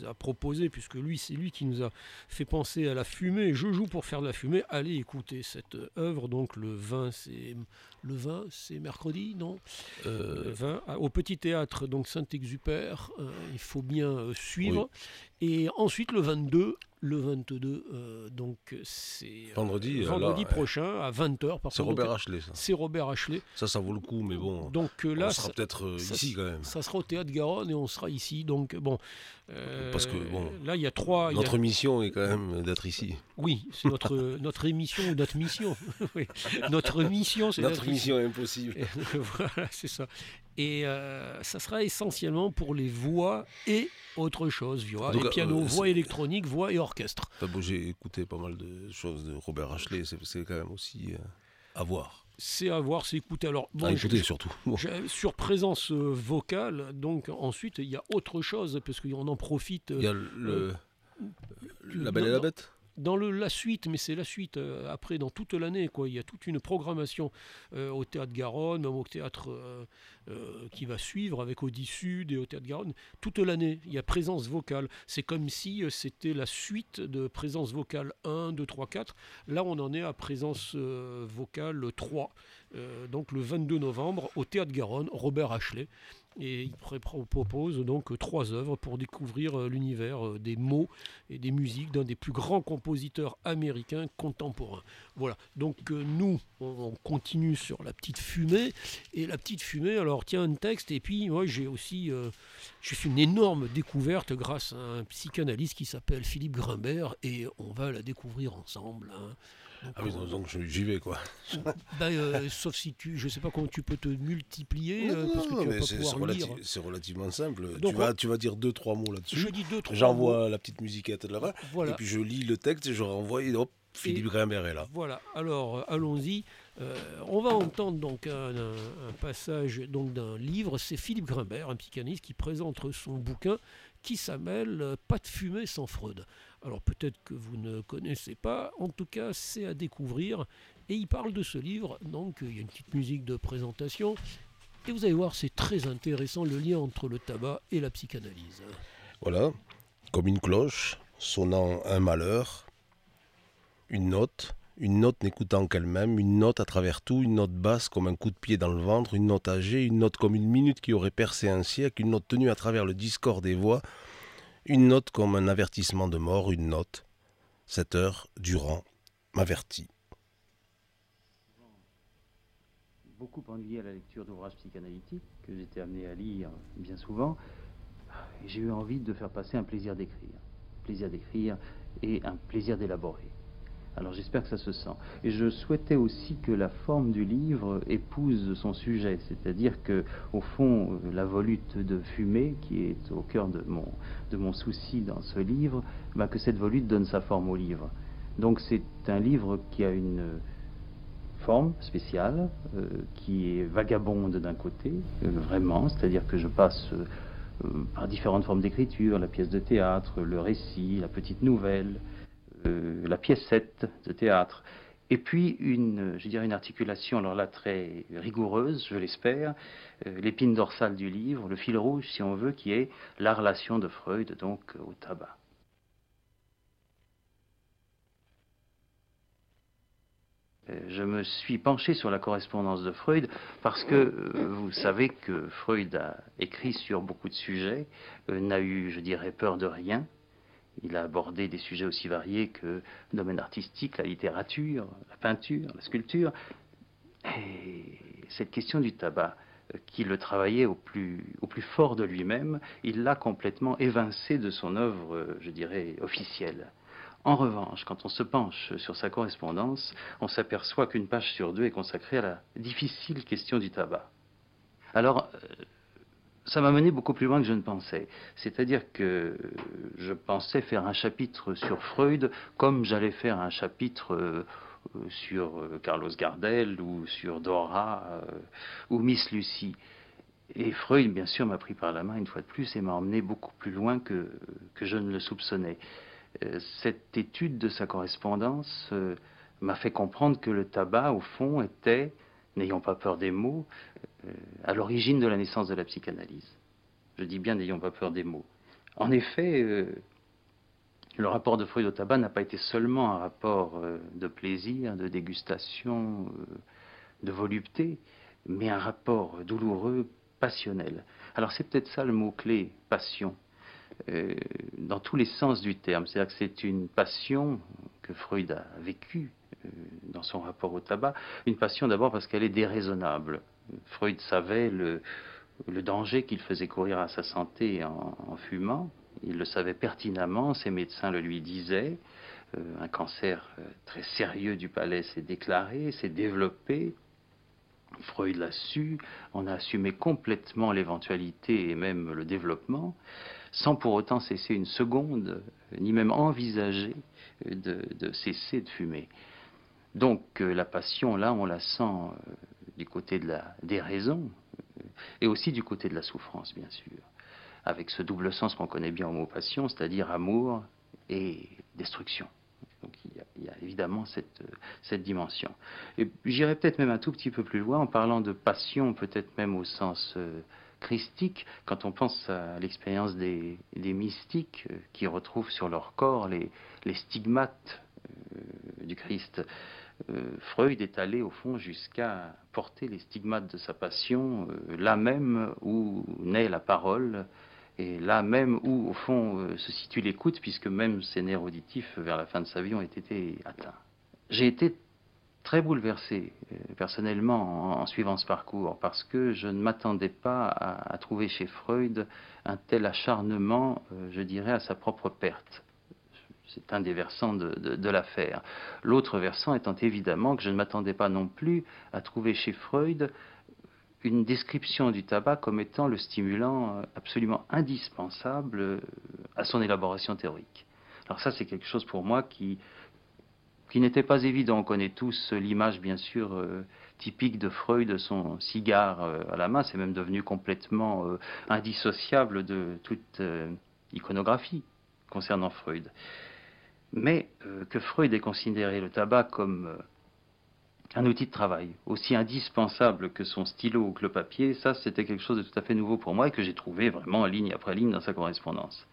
proposé, puisque lui, c'est lui qui nous a fait penser à la fumée. Je joue pour faire de la fumée. Allez écouter cette œuvre. Donc le vingt, c'est le vingt, c'est mercredi, non Euh, Le vingt, au Petit Théâtre, donc Saint-Exupère. Euh, il faut bien euh, suivre. Et ensuite le vingt-deux, le vingt-deux, euh, donc c'est euh, Vendredi, vendredi là, prochain à vingt heures. c'est Robert Ashley, ça. C'est Robert Ashley. Ça, ça vaut le coup, mais bon, Donc euh, là, on sera ça, peut-être euh, ça- ici quand même. ça sera au Théâtre Garonne et on sera ici. Donc bon, euh, Parce que, bon, là il y a trois. il y a- Notre mission est quand même d'être ici. Oui, c'est notre notre émission ou notre mission. Oui. Notre mission, c'est Notre d'être ici. mission est impossible. Et voilà, c'est ça. Et euh, ça sera essentiellement pour les voix et autre chose, voix En tout et cas, piano, euh, voix c'est- électronique, voix et orchestre. T'as beau, j'ai écouté pas mal de choses de Robert Ashley, c'est c'est quand même aussi euh, à voir. C'est à voir, c'est écouter. Alors, bon, à je- écouter surtout. Bon. je- sur présence euh, vocale, donc ensuite il y a autre chose, parce qu'on en profite. euh, Il y a le, La Belle et dans- la Bête. Dans le, la suite, mais c'est la suite euh, après, dans toute l'année, quoi. Il y a toute une programmation euh, au Théâtre Garonne, même au théâtre euh, euh, qui va suivre avec Audi Sud et au Théâtre Garonne. Toute l'année, il y a présence vocale. C'est comme si euh, c'était la suite de présence vocale un, deux, trois, quatre. Là, on en est à présence euh, vocale trois. Euh, donc le vingt-deux novembre, au Théâtre Garonne, Robert Ashley. Et il pré- pro- propose donc euh, trois œuvres pour découvrir euh, l'univers euh, des mots et des musiques d'un des plus grands compositeurs américains contemporains. Voilà, donc euh, nous, on, on continue sur La Petite Fumée. Et La Petite Fumée, alors tiens un texte, et puis moi j'ai aussi euh, j'ai fait une énorme découverte grâce à un psychanalyste qui s'appelle Philippe Grimbert, et on va la découvrir ensemble. hein. Donc, Ah oui, on- donc je- j'y vais quoi. bah, euh, sauf si tu, je sais pas comment tu peux te multiplier, euh, Non, parce que tu vas mais pas c'est pouvoir c'est relati- lire. c'est relativement simple. Donc, tu, vas, on- tu vas dire deux, trois mots Je là-dessus. dis deux, trois mots. J'envoie la petite musiquette de là-bas. Voilà. Et puis je lis le texte et je renvoie. Et hop, Philippe Grimbert est là. Voilà, alors euh, allons-y. Euh, on va entendre donc un, un- un passage donc d'un livre. C'est Philippe Grimbert, un psychanalyste, qui présente son bouquin qui s'appelle euh, Pas de fumée sans Freud. Alors peut-être que vous ne connaissez pas, en tout cas c'est à découvrir. Et il parle de ce livre, donc il y a une petite musique de présentation. Et vous allez voir, c'est très intéressant le lien entre le tabac et la psychanalyse. Voilà, comme une cloche sonnant un malheur, une note, une note n'écoutant qu'elle-même, une note à travers tout, une note basse comme un coup de pied dans le ventre, une note âgée, une note comme une minute qui aurait percé un siècle, une note tenue à travers le discord des voix, une note comme un avertissement de mort, une note, cette heure durant, m'avertit. Beaucoup ennuyé à la lecture d'ouvrages psychanalytiques que j'étais amené à lire bien souvent. Et j'ai eu envie de faire passer un plaisir d'écrire. Plaisir d'écrire et un plaisir d'élaborer. Alors j'espère que ça se sent. Et je souhaitais aussi que la forme du livre épouse son sujet, c'est-à-dire que, au fond, la volute de fumée, qui est au cœur de mon, de mon souci dans ce livre, ben, que cette volute donne sa forme au livre. Donc c'est un livre qui a une forme spéciale, euh, qui est vagabonde d'un côté, euh, vraiment, c'est-à-dire que je passe euh, par différentes formes d'écriture, la pièce de théâtre, le récit, la petite nouvelle, euh, la piècette de théâtre, et puis une, je dirais une articulation, alors là très rigoureuse, je l'espère, euh, l'épine dorsale du livre, le fil rouge si on veut, qui est la relation de Freud donc au tabac. Je me suis penché sur la correspondance de Freud parce que euh, vous savez que Freud a écrit sur beaucoup de sujets, euh, n'a eu, je dirais, peur de rien. Il a abordé des sujets aussi variés que le domaine artistique, la littérature, la peinture, la sculpture. Et cette question du tabac, euh, qui le travaillait au plus, au plus fort de lui-même, il l'a complètement évincé de son œuvre, euh, je dirais, officielle. En revanche, quand on se penche sur sa correspondance, on s'aperçoit qu'une page sur deux est consacrée à la difficile question du tabac. Alors, euh, ça m'a mené beaucoup plus loin que je ne pensais. C'est-à-dire que je pensais faire un chapitre sur Freud comme j'allais faire un chapitre euh, sur euh, Carlos Gardel ou sur Dora euh, ou Miss Lucy. Et Freud, bien sûr, m'a pris par la main une fois de plus et m'a emmené beaucoup plus loin que, que je ne le soupçonnais. Cette étude de sa correspondance euh, m'a fait comprendre que le tabac, au fond, était, n'ayons pas peur des mots, euh, à l'origine de la naissance de la psychanalyse. Je dis bien n'ayons pas peur des mots. En effet, euh, Le rapport de Freud au tabac n'a pas été seulement un rapport euh, de plaisir, de dégustation, euh, de volupté, mais un rapport douloureux, passionnel. Alors c'est peut-être ça le mot-clé, passion, euh, dans tous les sens du terme. C'est-à-dire que c'est une passion que Freud a vécue euh, dans son rapport au tabac, une passion d'abord parce qu'elle est déraisonnable. Freud savait le, le danger qu'il faisait courir à sa santé en, en fumant. Il le savait pertinemment, ses médecins le lui disaient. Euh, un cancer euh, très sérieux du palais s'est déclaré, s'est développé. Freud l'a su, on a assumé complètement l'éventualité et même le développement, sans pour autant cesser une seconde, ni même envisager de, de cesser de fumer. Donc euh, la passion, là, on la sent euh, du côté de la déraison, euh, et aussi du côté de la souffrance, bien sûr, avec ce double sens qu'on connaît bien au mot passion, c'est-à-dire amour et destruction. Donc il y a, il y a évidemment cette, euh, cette dimension. Et j'irais peut-être même un tout petit peu plus loin en parlant de passion, peut-être même au sens euh, christique, quand on pense à l'expérience des, des mystiques euh, qui retrouvent sur leur corps les, les stigmates euh, du Christ. Euh, Freud est allé au fond jusqu'à porter les stigmates de sa passion euh, là même où naît la parole, et là même où, au fond, euh, se situe l'écoute, puisque même ses nerfs auditifs, vers la fin de sa vie, ont été atteints. J'ai été très bouleversé, euh, personnellement, en, en suivant ce parcours, parce que je ne m'attendais pas à, à trouver chez Freud un tel acharnement, euh, je dirais, à sa propre perte. C'est un des versants de, de, de l'affaire. L'autre versant étant évidemment que je ne m'attendais pas non plus à trouver chez Freud une description du tabac comme étant le stimulant absolument indispensable à son élaboration théorique. Alors ça, c'est quelque chose pour moi qui, qui n'était pas évident. On connaît tous l'image, bien sûr, euh, typique de Freud, de son cigare euh, à la main. C'est même devenu complètement euh, indissociable de toute euh, iconographie concernant Freud. Mais euh, que Freud ait considéré le tabac comme euh, un outil de travail, aussi indispensable que son stylo ou que le papier, ça c'était quelque chose de tout à fait nouveau pour moi et que j'ai trouvé vraiment ligne après ligne dans sa correspondance.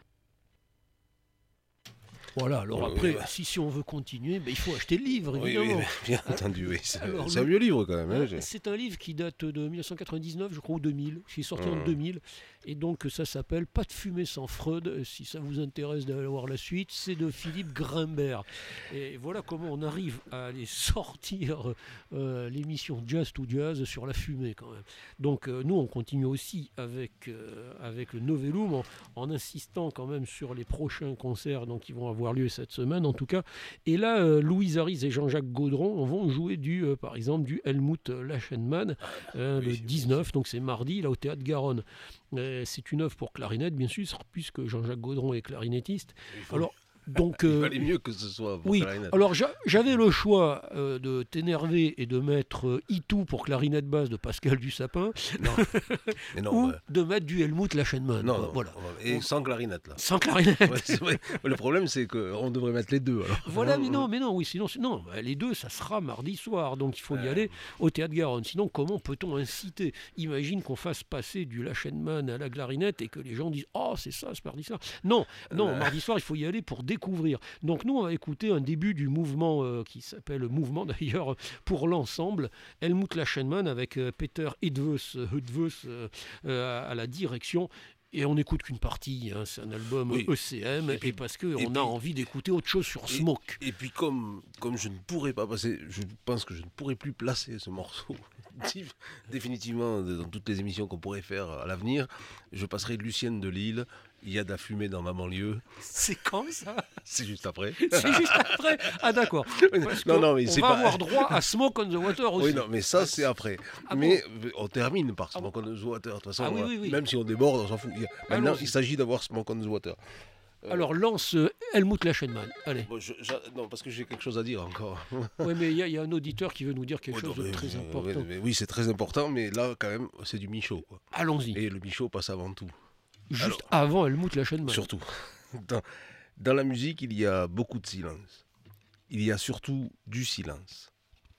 Voilà, alors Oui, après, oui. si, si on veut continuer, ben, il faut acheter le livre, Oui, évidemment. oui, bien entendu, oui. C'est Alors, c'est un le- vieux livre quand même. hein, j'ai- C'est un livre qui date de mille neuf cent quatre-vingt-dix-neuf, je crois, ou deux mille, qui est sorti en Mmh. deux mille, et donc ça s'appelle Pas de fumée sans Freud, si ça vous intéresse d'aller voir la suite, c'est de Philippe Grimbert. Et voilà comment on arrive à aller sortir euh, l'émission Jazz to Jazz sur la fumée quand même. Donc euh, nous on continue aussi avec, euh, avec le Novellum en, en insistant quand même sur les prochains concerts donc, qui vont avoir lieu cette semaine en tout cas. Et là, euh, Louise Harris et Jean-Jacques Gaudron vont jouer du, euh, par exemple du Helmut Lachenmann euh, oui, le oui, dix-neuf, donc c'est mardi, là au Théâtre Garonne. Euh, c'est une œuvre pour clarinette, bien sûr, puisque Jean-Jacques Gaudron est clarinettiste. Il faut- Alors, donc, il euh, valait mieux que ce soit pour oui, clarinette. alors j'a- j'avais le choix euh, de t'énerver et de mettre euh, Itou pour clarinette basse de Pascal Dussapin, Non, mais non, ou bah, de mettre du Helmut Lachenmann. non, quoi, non, voilà. Et On- sans clarinette là. Sans clarinette. Ouais, c'est vrai. Le problème, c'est qu'on devrait mettre les deux. Alors. Voilà, mais non, mais non, oui, sinon, c'est- non, bah, les deux, ça sera mardi soir, donc il faut y Ouais. aller au Théâtre Garonne. Sinon, comment peut-on inciter? Imagine qu'on fasse passer du Lachenmann à la clarinette et que les gens disent « Oh, c'est ça, ce mardi soir !» Non, non, Ouais. mardi soir, il faut y aller pour découvrir. Donc nous, on va écouter un début du mouvement euh, qui s'appelle le mouvement d'ailleurs pour l'ensemble, Helmut Lachenmann avec euh, Peter Hedves, Hedves euh, euh, à la direction. Et on n'écoute qu'une partie, hein, c'est un album Oui. E C M, Et et, puis- parce qu'on et a puis- envie d'écouter autre chose sur Et- Smoke. Et puis comme, comme je ne pourrais pas passer, je pense que je ne pourrais plus placer ce morceau définitivement dans toutes les émissions qu'on pourrait faire à l'avenir, je passerai Lucienne de Lille, il y a de la fumée dans ma banlieue, C'est quand ça? c'est juste après. C'est juste après. Ah d'accord. Parce Non, qu'on- non, mais on c'est va pas- avoir droit à Smoke on the Water aussi. Oui, non, mais ça c'est après. Ah mais on termine par Ah Smoke on the Water. De toute façon, Ah oui, on va- oui, oui. même si on déborde, on s'en fout. Il y a- Maintenant, Allons-y. il s'agit d'avoir Smoke on the Water. Euh, Alors lance euh, Helmut Lachenmann. Allez. bon, je- j'a- non, parce que j'ai quelque chose à dire encore. Ouais, mais il y, a- il y a un auditeur qui veut nous dire quelque Oui, chose non, de mais- très mais- important. mais oui, c'est très important, mais là, quand même, c'est du Michaud. Quoi. Allons-y. Et le Michaud passe avant tout. Juste alors- avant Helmut Lachenmann. Surtout. Dans, dans la musique, il y a beaucoup de silence. Il y a surtout du silence.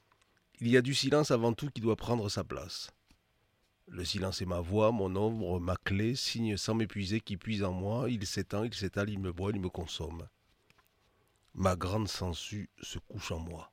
Il y a du silence avant tout qui doit prendre sa place. Le silence est ma voix, mon ombre, ma clé, signe sans m'épuiser qui puise en moi. Il s'étend, il s'étale, il me brûle, il me consomme. ma grande sangsue se couche en moi.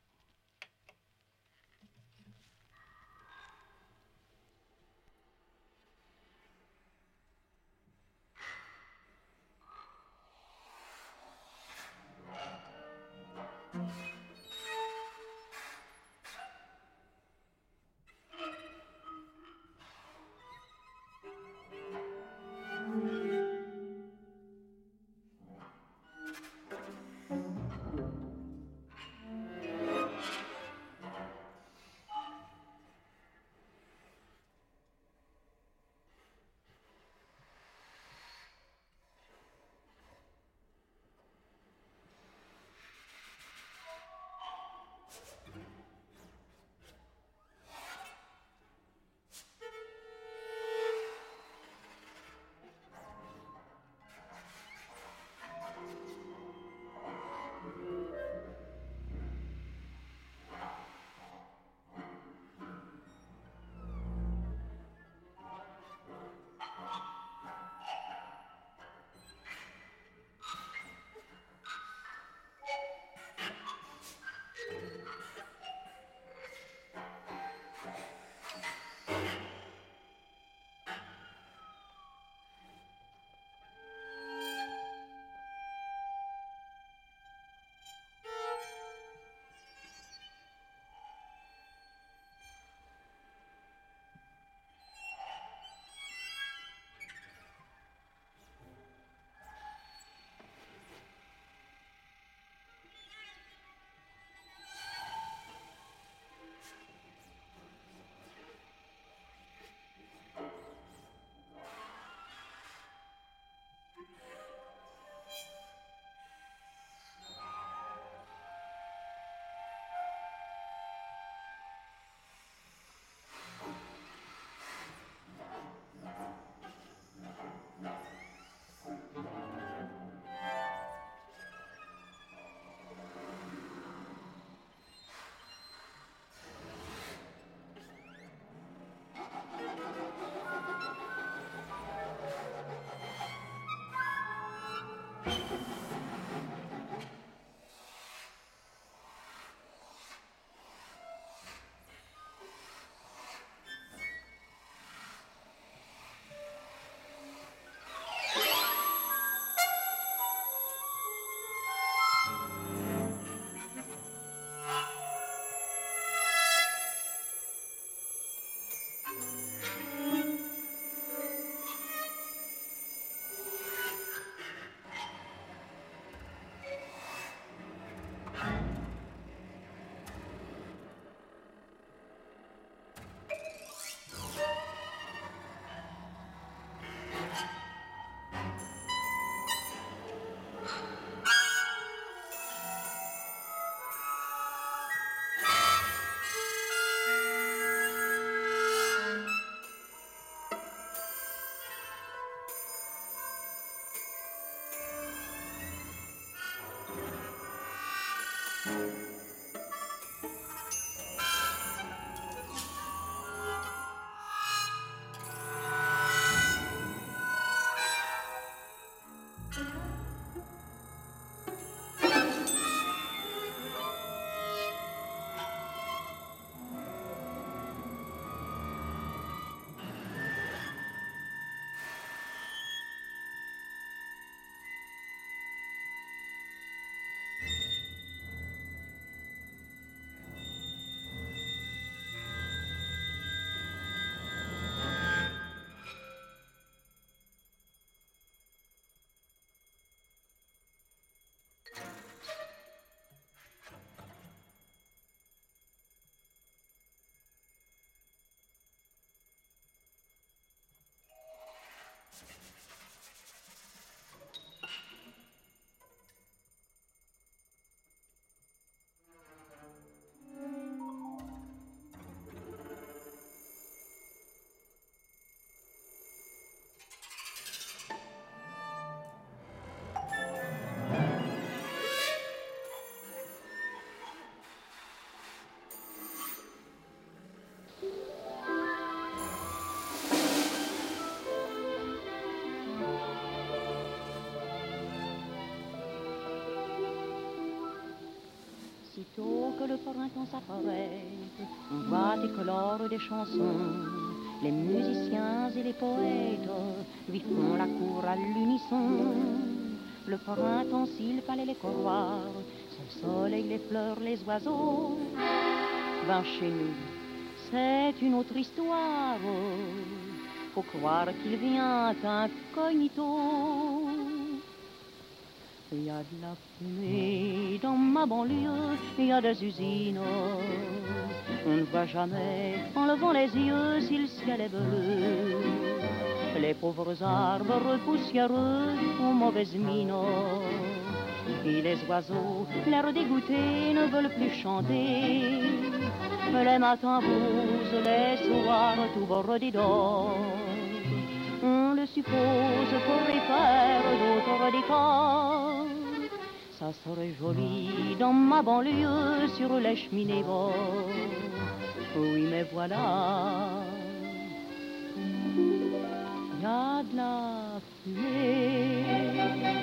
Aussitôt que le printemps s'apprête, on voit éclore des chansons. Les musiciens et les poètes lui font la cour à l'unisson. Le printemps, s'il fallait les croire, c'est le soleil, les fleurs, les oiseaux. Ben chez nous, c'est une autre histoire. Faut croire qu'il vient incognito. Il y a de la fumée dans ma banlieue, il y a des usines. On ne voit jamais en levant les yeux si le ciel est bleu. Les pauvres arbres poussiéreux ont mauvaise mine. Et les oiseaux, l'air dégoûté, ne veulent plus chanter. Les matins roses, les soirs tout bordés d'or. On le suppose pour y faire d'autres décors. Ça serait joli dans ma banlieue sur les cheminées bords. Oui, mais voilà, il y a de la fumée.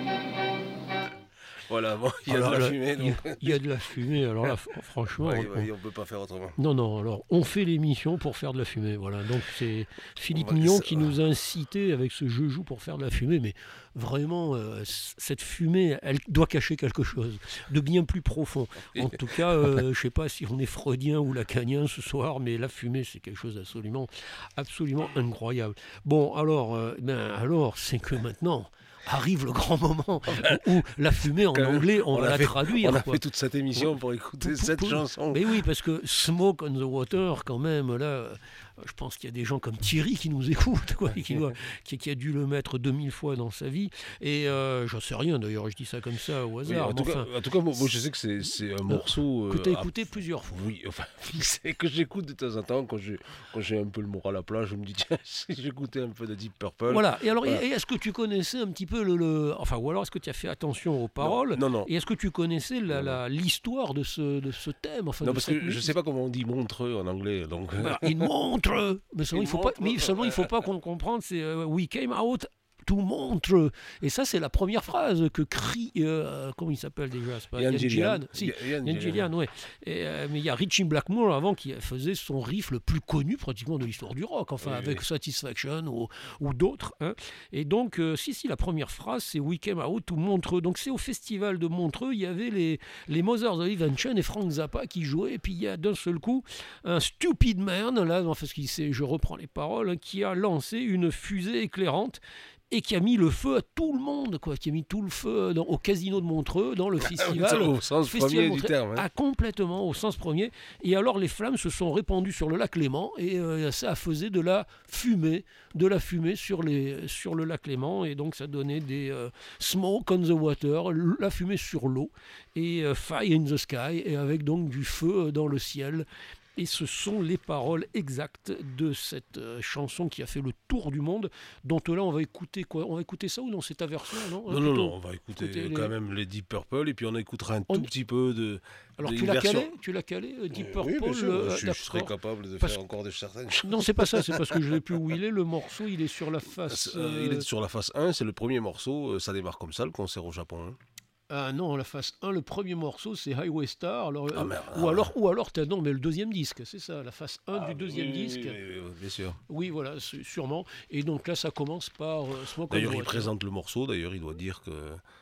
Voilà, bon, il y a Alors, de la là, fumée. il y a- Donc... Il y a de la fumée, alors là, fr- franchement. Ouais, on- ouais, on peut pas faire autrement. Non, non, alors on fait l'émission pour faire de la fumée. Voilà, donc c'est Philippe On va- Mignon ça- qui nous a incité avec ce Je joue pour faire de la fumée, mais vraiment, euh, c- cette fumée, elle doit cacher quelque chose de bien plus profond. En tout cas, euh, je sais pas si on est freudien ou lacanien ce soir, mais la fumée, c'est quelque chose d'absolument, absolument incroyable. Bon, alors, euh, ben, alors, c'est que maintenant arrive le grand moment où, où la fumée en Quand même, anglais, on, on va a la fait- traduire. On a quoi. fait toute cette émission pour écouter Pour- cette pour- chanson. Mais oui, parce que Smoke on the Water, quand même, là, euh, je pense qu'il y a des gens comme Thierry qui nous écoutent, quoi, et qui, doit- qui, qui a dû le mettre deux mille fois dans sa vie. Et euh, j'en sais rien, d'ailleurs, je dis ça comme ça au Oui, hasard. en, mais tout enfin, cas, en tout cas, moi, moi, je sais que c'est c'est un morceau que euh, tu as à- écouté plusieurs fois. Oui, enfin, c'est que j'écoute de temps en temps quand j'ai quand j'ai un peu le moral à plat, je me dis tiens, si j'écoutais un peu de Deep Purple. Voilà. Et alors, Voilà. et- et est-ce que tu connaissais un petit peu le, le- enfin, ou alors est-ce que tu as fait attention aux paroles? Non, non. Et est-ce que tu connaissais la- Non, non. la- l'histoire de ce, de ce thème, enfin, Non, de parce cette que je musique? sais pas comment on dit Montreux en anglais, donc. euh, Voilà, il montre, mais seulement Il il faut pas, montre, mais seulement il faut pas qu'on comprenne. C'est euh, We came out to montre. Et ça, c'est la première phrase que crie. Euh, comment il s'appelle déjà? C'est pas Ian Ian Gillian. Gillan. Si, Ian Ian Gillian. Gillian, ouais. Et, euh, mais il y a Richie Blackmore avant qui faisait son riff le plus connu pratiquement de l'histoire du rock, enfin Oui, avec oui. Satisfaction ou, ou d'autres. Hein. Et donc, euh, si, si, la première phrase, c'est We came out to Montreux. Donc, c'est au festival de Montreux, il y avait les, les Mothers of Invention et Frank Zappa qui jouaient. Et puis, il y a d'un seul coup un stupid man, là, parce qu'il sait, je reprends les paroles, hein, qui a lancé une fusée éclairante et qui a mis le feu à tout le monde, quoi, qui a mis tout le feu dans- au casino de Montreux, dans le festival. Au sens Festival premier du Montreux, terme. hein. ah, complètement, au sens premier. Et alors, les flammes se sont répandues sur le lac Léman et euh, ça faisait de la fumée, de la fumée sur, les, sur le lac Léman. Et donc, ça donnait des euh, smoke on the water, l- la fumée sur l'eau, et euh, fire in the sky, et avec donc du feu euh, dans le ciel. Et ce sont les paroles exactes de cette euh, chanson qui a fait le tour du monde, dont euh, là on va écouter quoi? On va écouter ça ou non? C'est ta version, non? Non, Hein, non, plutôt. non, on va écouter écouter les- quand même les Deep Purple et puis on écoutera un On- tout petit peu de. Alors de tu une l'as version- calé? Tu l'as calé, euh, Deep Euh, Purple? oui, bien sûr, euh, je, je d'accord. serais capable de Parce- faire encore de certaines choses. Non, c'est pas ça, c'est parce que je ne sais plus où il est. Le morceau, il est sur la face. Euh, Il euh, est sur la face un, c'est le premier morceau, euh, ça démarre comme ça, le concert au Japon. hein. Ah non, la face un, le premier morceau, c'est Highway Star. Alors, Ah, euh, merde, ou, ah, alors, ou alors, t'as non, mais le deuxième disque, c'est ça, la face un Ah, du deuxième oui, oui, disque. oui, oui, oui, bien sûr. Oui, voilà, c'est- sûrement. Et donc là, ça commence par euh, Smoke on the D'ailleurs, il Water. présente le morceau, d'ailleurs, il doit dire que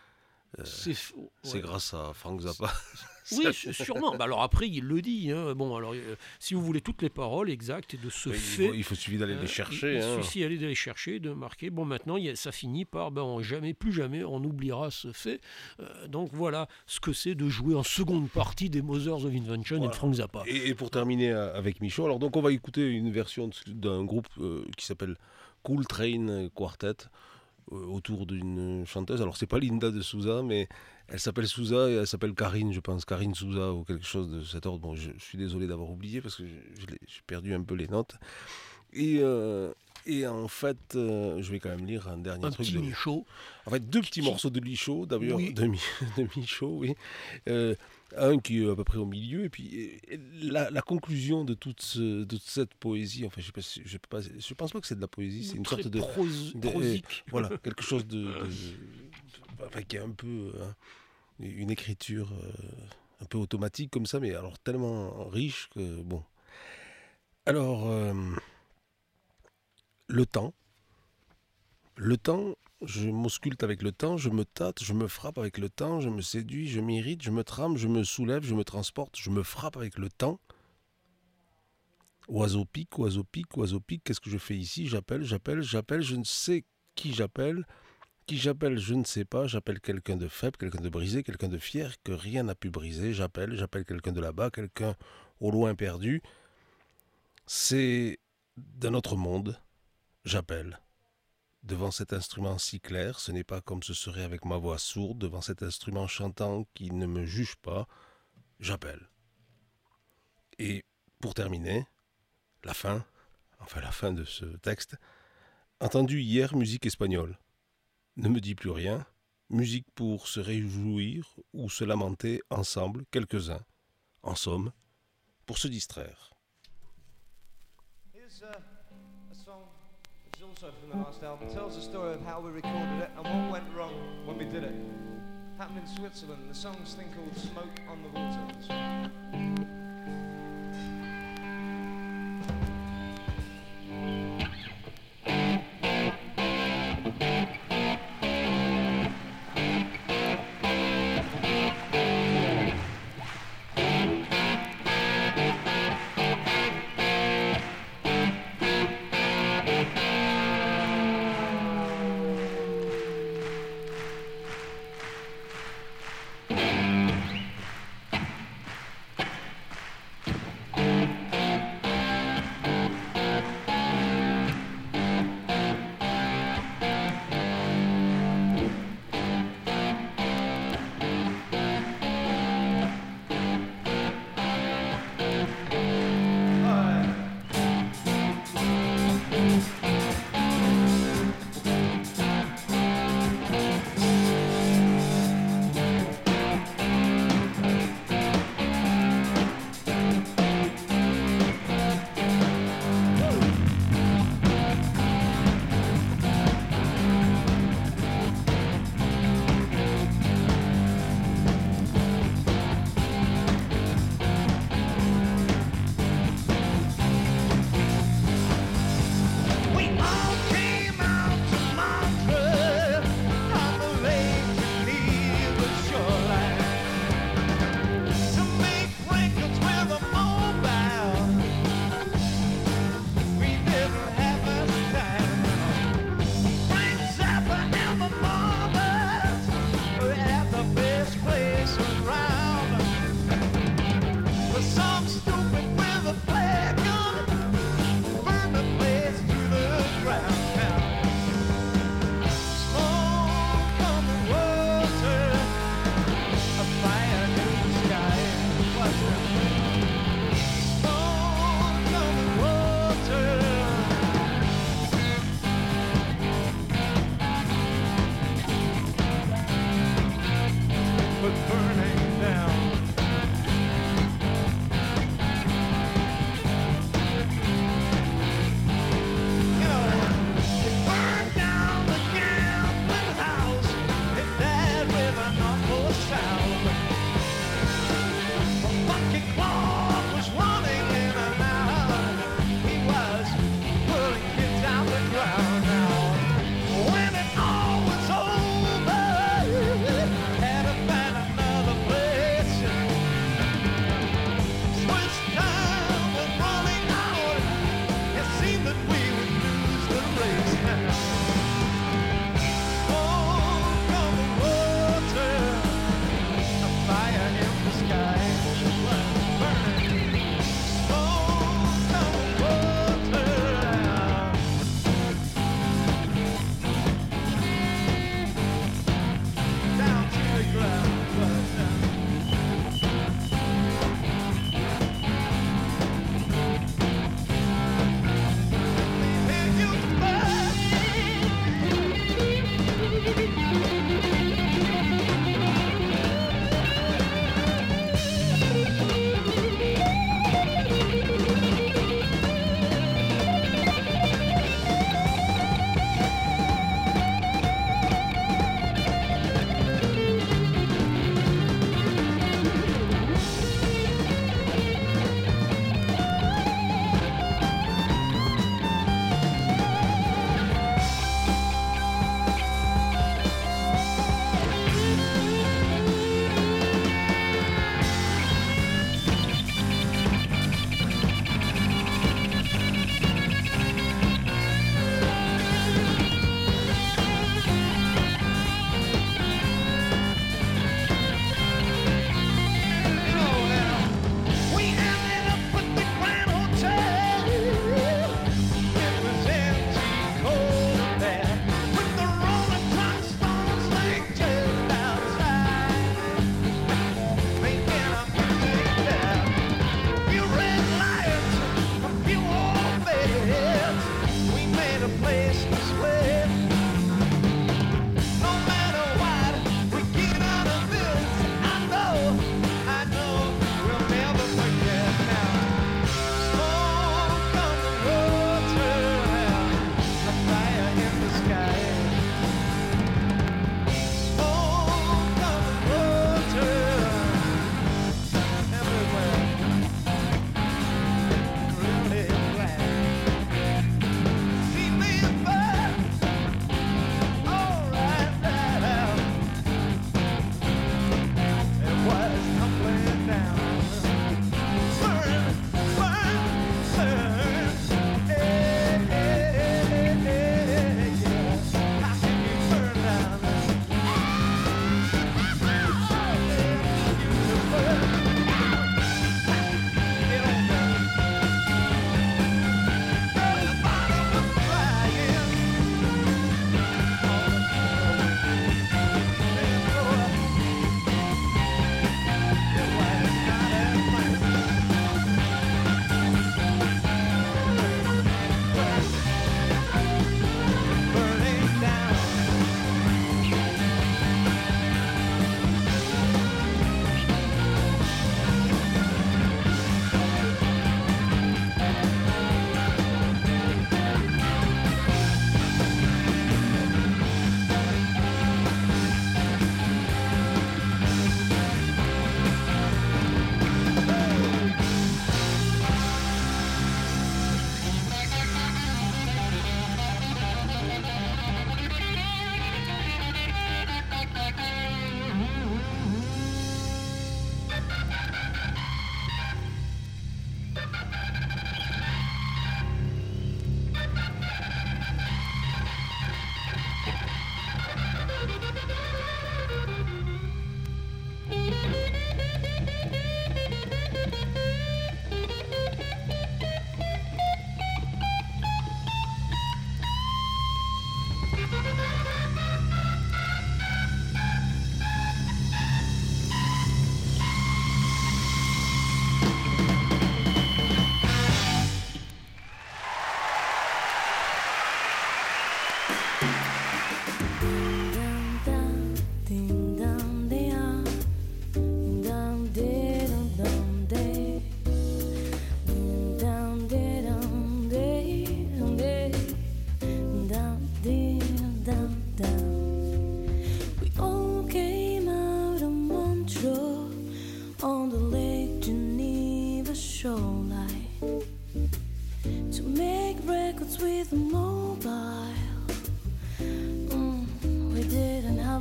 C'est faux, c'est ouais. grâce à Frank Zappa. Oui, s- sûrement. Bah alors après, il le dit. hein. Bon, alors, euh, si vous voulez toutes les paroles exactes et de ce il, fait. faut, il faut suffit d'aller euh, les chercher. Il, il hein. suffit d'aller les chercher, de marquer. Bon, maintenant, il y a- ça finit par ben, on- jamais, plus jamais, on oubliera ce fait. Euh, donc voilà ce que c'est de jouer en seconde partie des Mothers of Invention et Voilà. de Frank Zappa. Et, et pour terminer euh, avec Michaud, alors donc on va écouter une version de- d'un groupe euh, qui s'appelle Cool Train Quartet euh, autour d'une chanteuse. Alors c'est pas Linda de Souza, mais elle s'appelle Souza et elle s'appelle Karine, je pense, Karine Souza ou quelque chose de cet ordre. Bon, je, je suis désolé d'avoir oublié parce que je- je l'ai- j'ai perdu un peu les notes. Et, euh, et en fait, euh, je vais quand même lire un dernier Un truc. petit de- Michaud. En fait, deux petits Qui- morceaux de Michaud, d'ailleurs, Oui. de, Mi- de Michaud, oui. Euh, un qui est à peu près au milieu, et puis euh, la, la conclusion de toute, ce- de toute cette poésie, enfin, je sais pas, si- je, sais pas, je pense pas que c'est de la poésie, c'est une Très sorte de... prose- de- prosique. Voilà, quelque chose de... de- enfin, qui est un peu... hein, une écriture euh, un peu automatique comme ça, mais alors tellement riche que bon. Alors, euh, le temps. Le temps, je m'ausculte avec le temps, je me tâte, je me frappe avec le temps, je me séduis, je m'irrite, je me trame, je me soulève, je me transporte, je me frappe avec le temps. Oiseau pique, oiseau pique, oiseau pique, qu'est-ce que je fais ici? J'appelle, j'appelle, j'appelle, je ne sais qui j'appelle. Qui j'appelle, je ne sais pas, j'appelle quelqu'un de faible, quelqu'un de brisé, quelqu'un de fier, que rien n'a pu briser, j'appelle, j'appelle quelqu'un de là-bas, quelqu'un au loin perdu. C'est d'un autre monde, j'appelle. Devant cet instrument si clair, ce n'est pas comme ce serait avec ma voix sourde, devant cet instrument chantant qui ne me juge pas, j'appelle. Et pour terminer, la fin, enfin la fin de ce texte, entendu hier musique espagnole. Ne me dis plus rien, musique pour se réjouir ou se lamenter ensemble, quelques-uns, en somme, pour se distraire. Here's uh, a song that's also from the last album. It tells the story of how we recorded it and what went wrong when we did it. Happened in Switzerland. The song's thing called Smoke on the Water.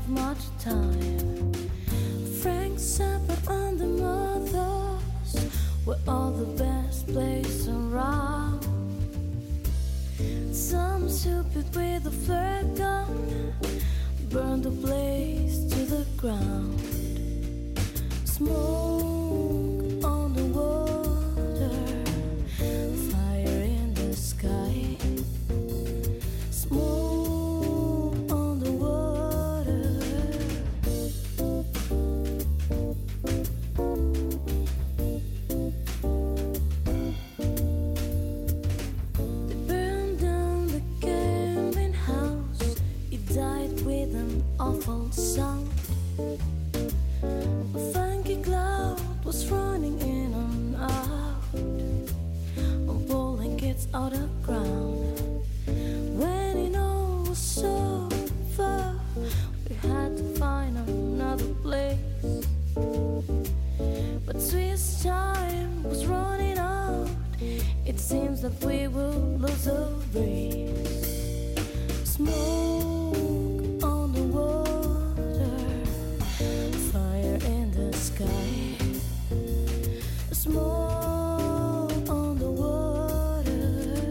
have much time. Frank Zappa and the Mothers were all the best plays around. Some stupid with a flare gun burned the place to the ground. Smoke on the water, fire in the sky. Smoke on the water. They burned down the gambling house. It died with an awful sound. A funky cloud was running in and out, pulling kids out of ground. When it all was so far, we had to find another place. But Swiss time was running out. It seems that we will lose a race. Smoke on the water, fire in the sky. Smoke on the water.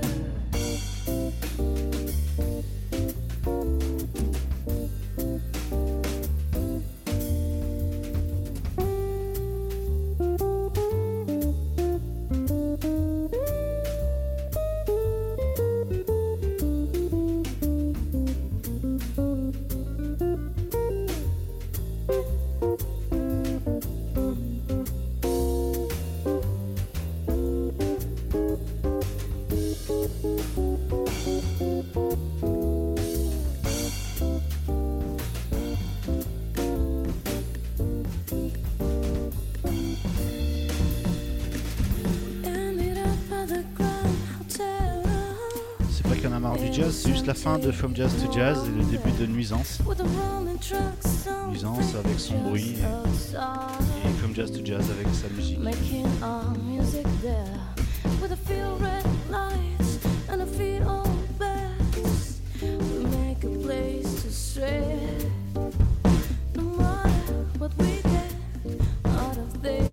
Ended up at the Grand Hotel C'est pas qu'il y en a marre du jazz, c'est juste la fin de From Jazz to Jazz et le début de Nuisance. with the rolling trucks on Nuisance avec son bruit outside. et From Jazz to Jazz avec sa musique. Making our music there with a few red lights.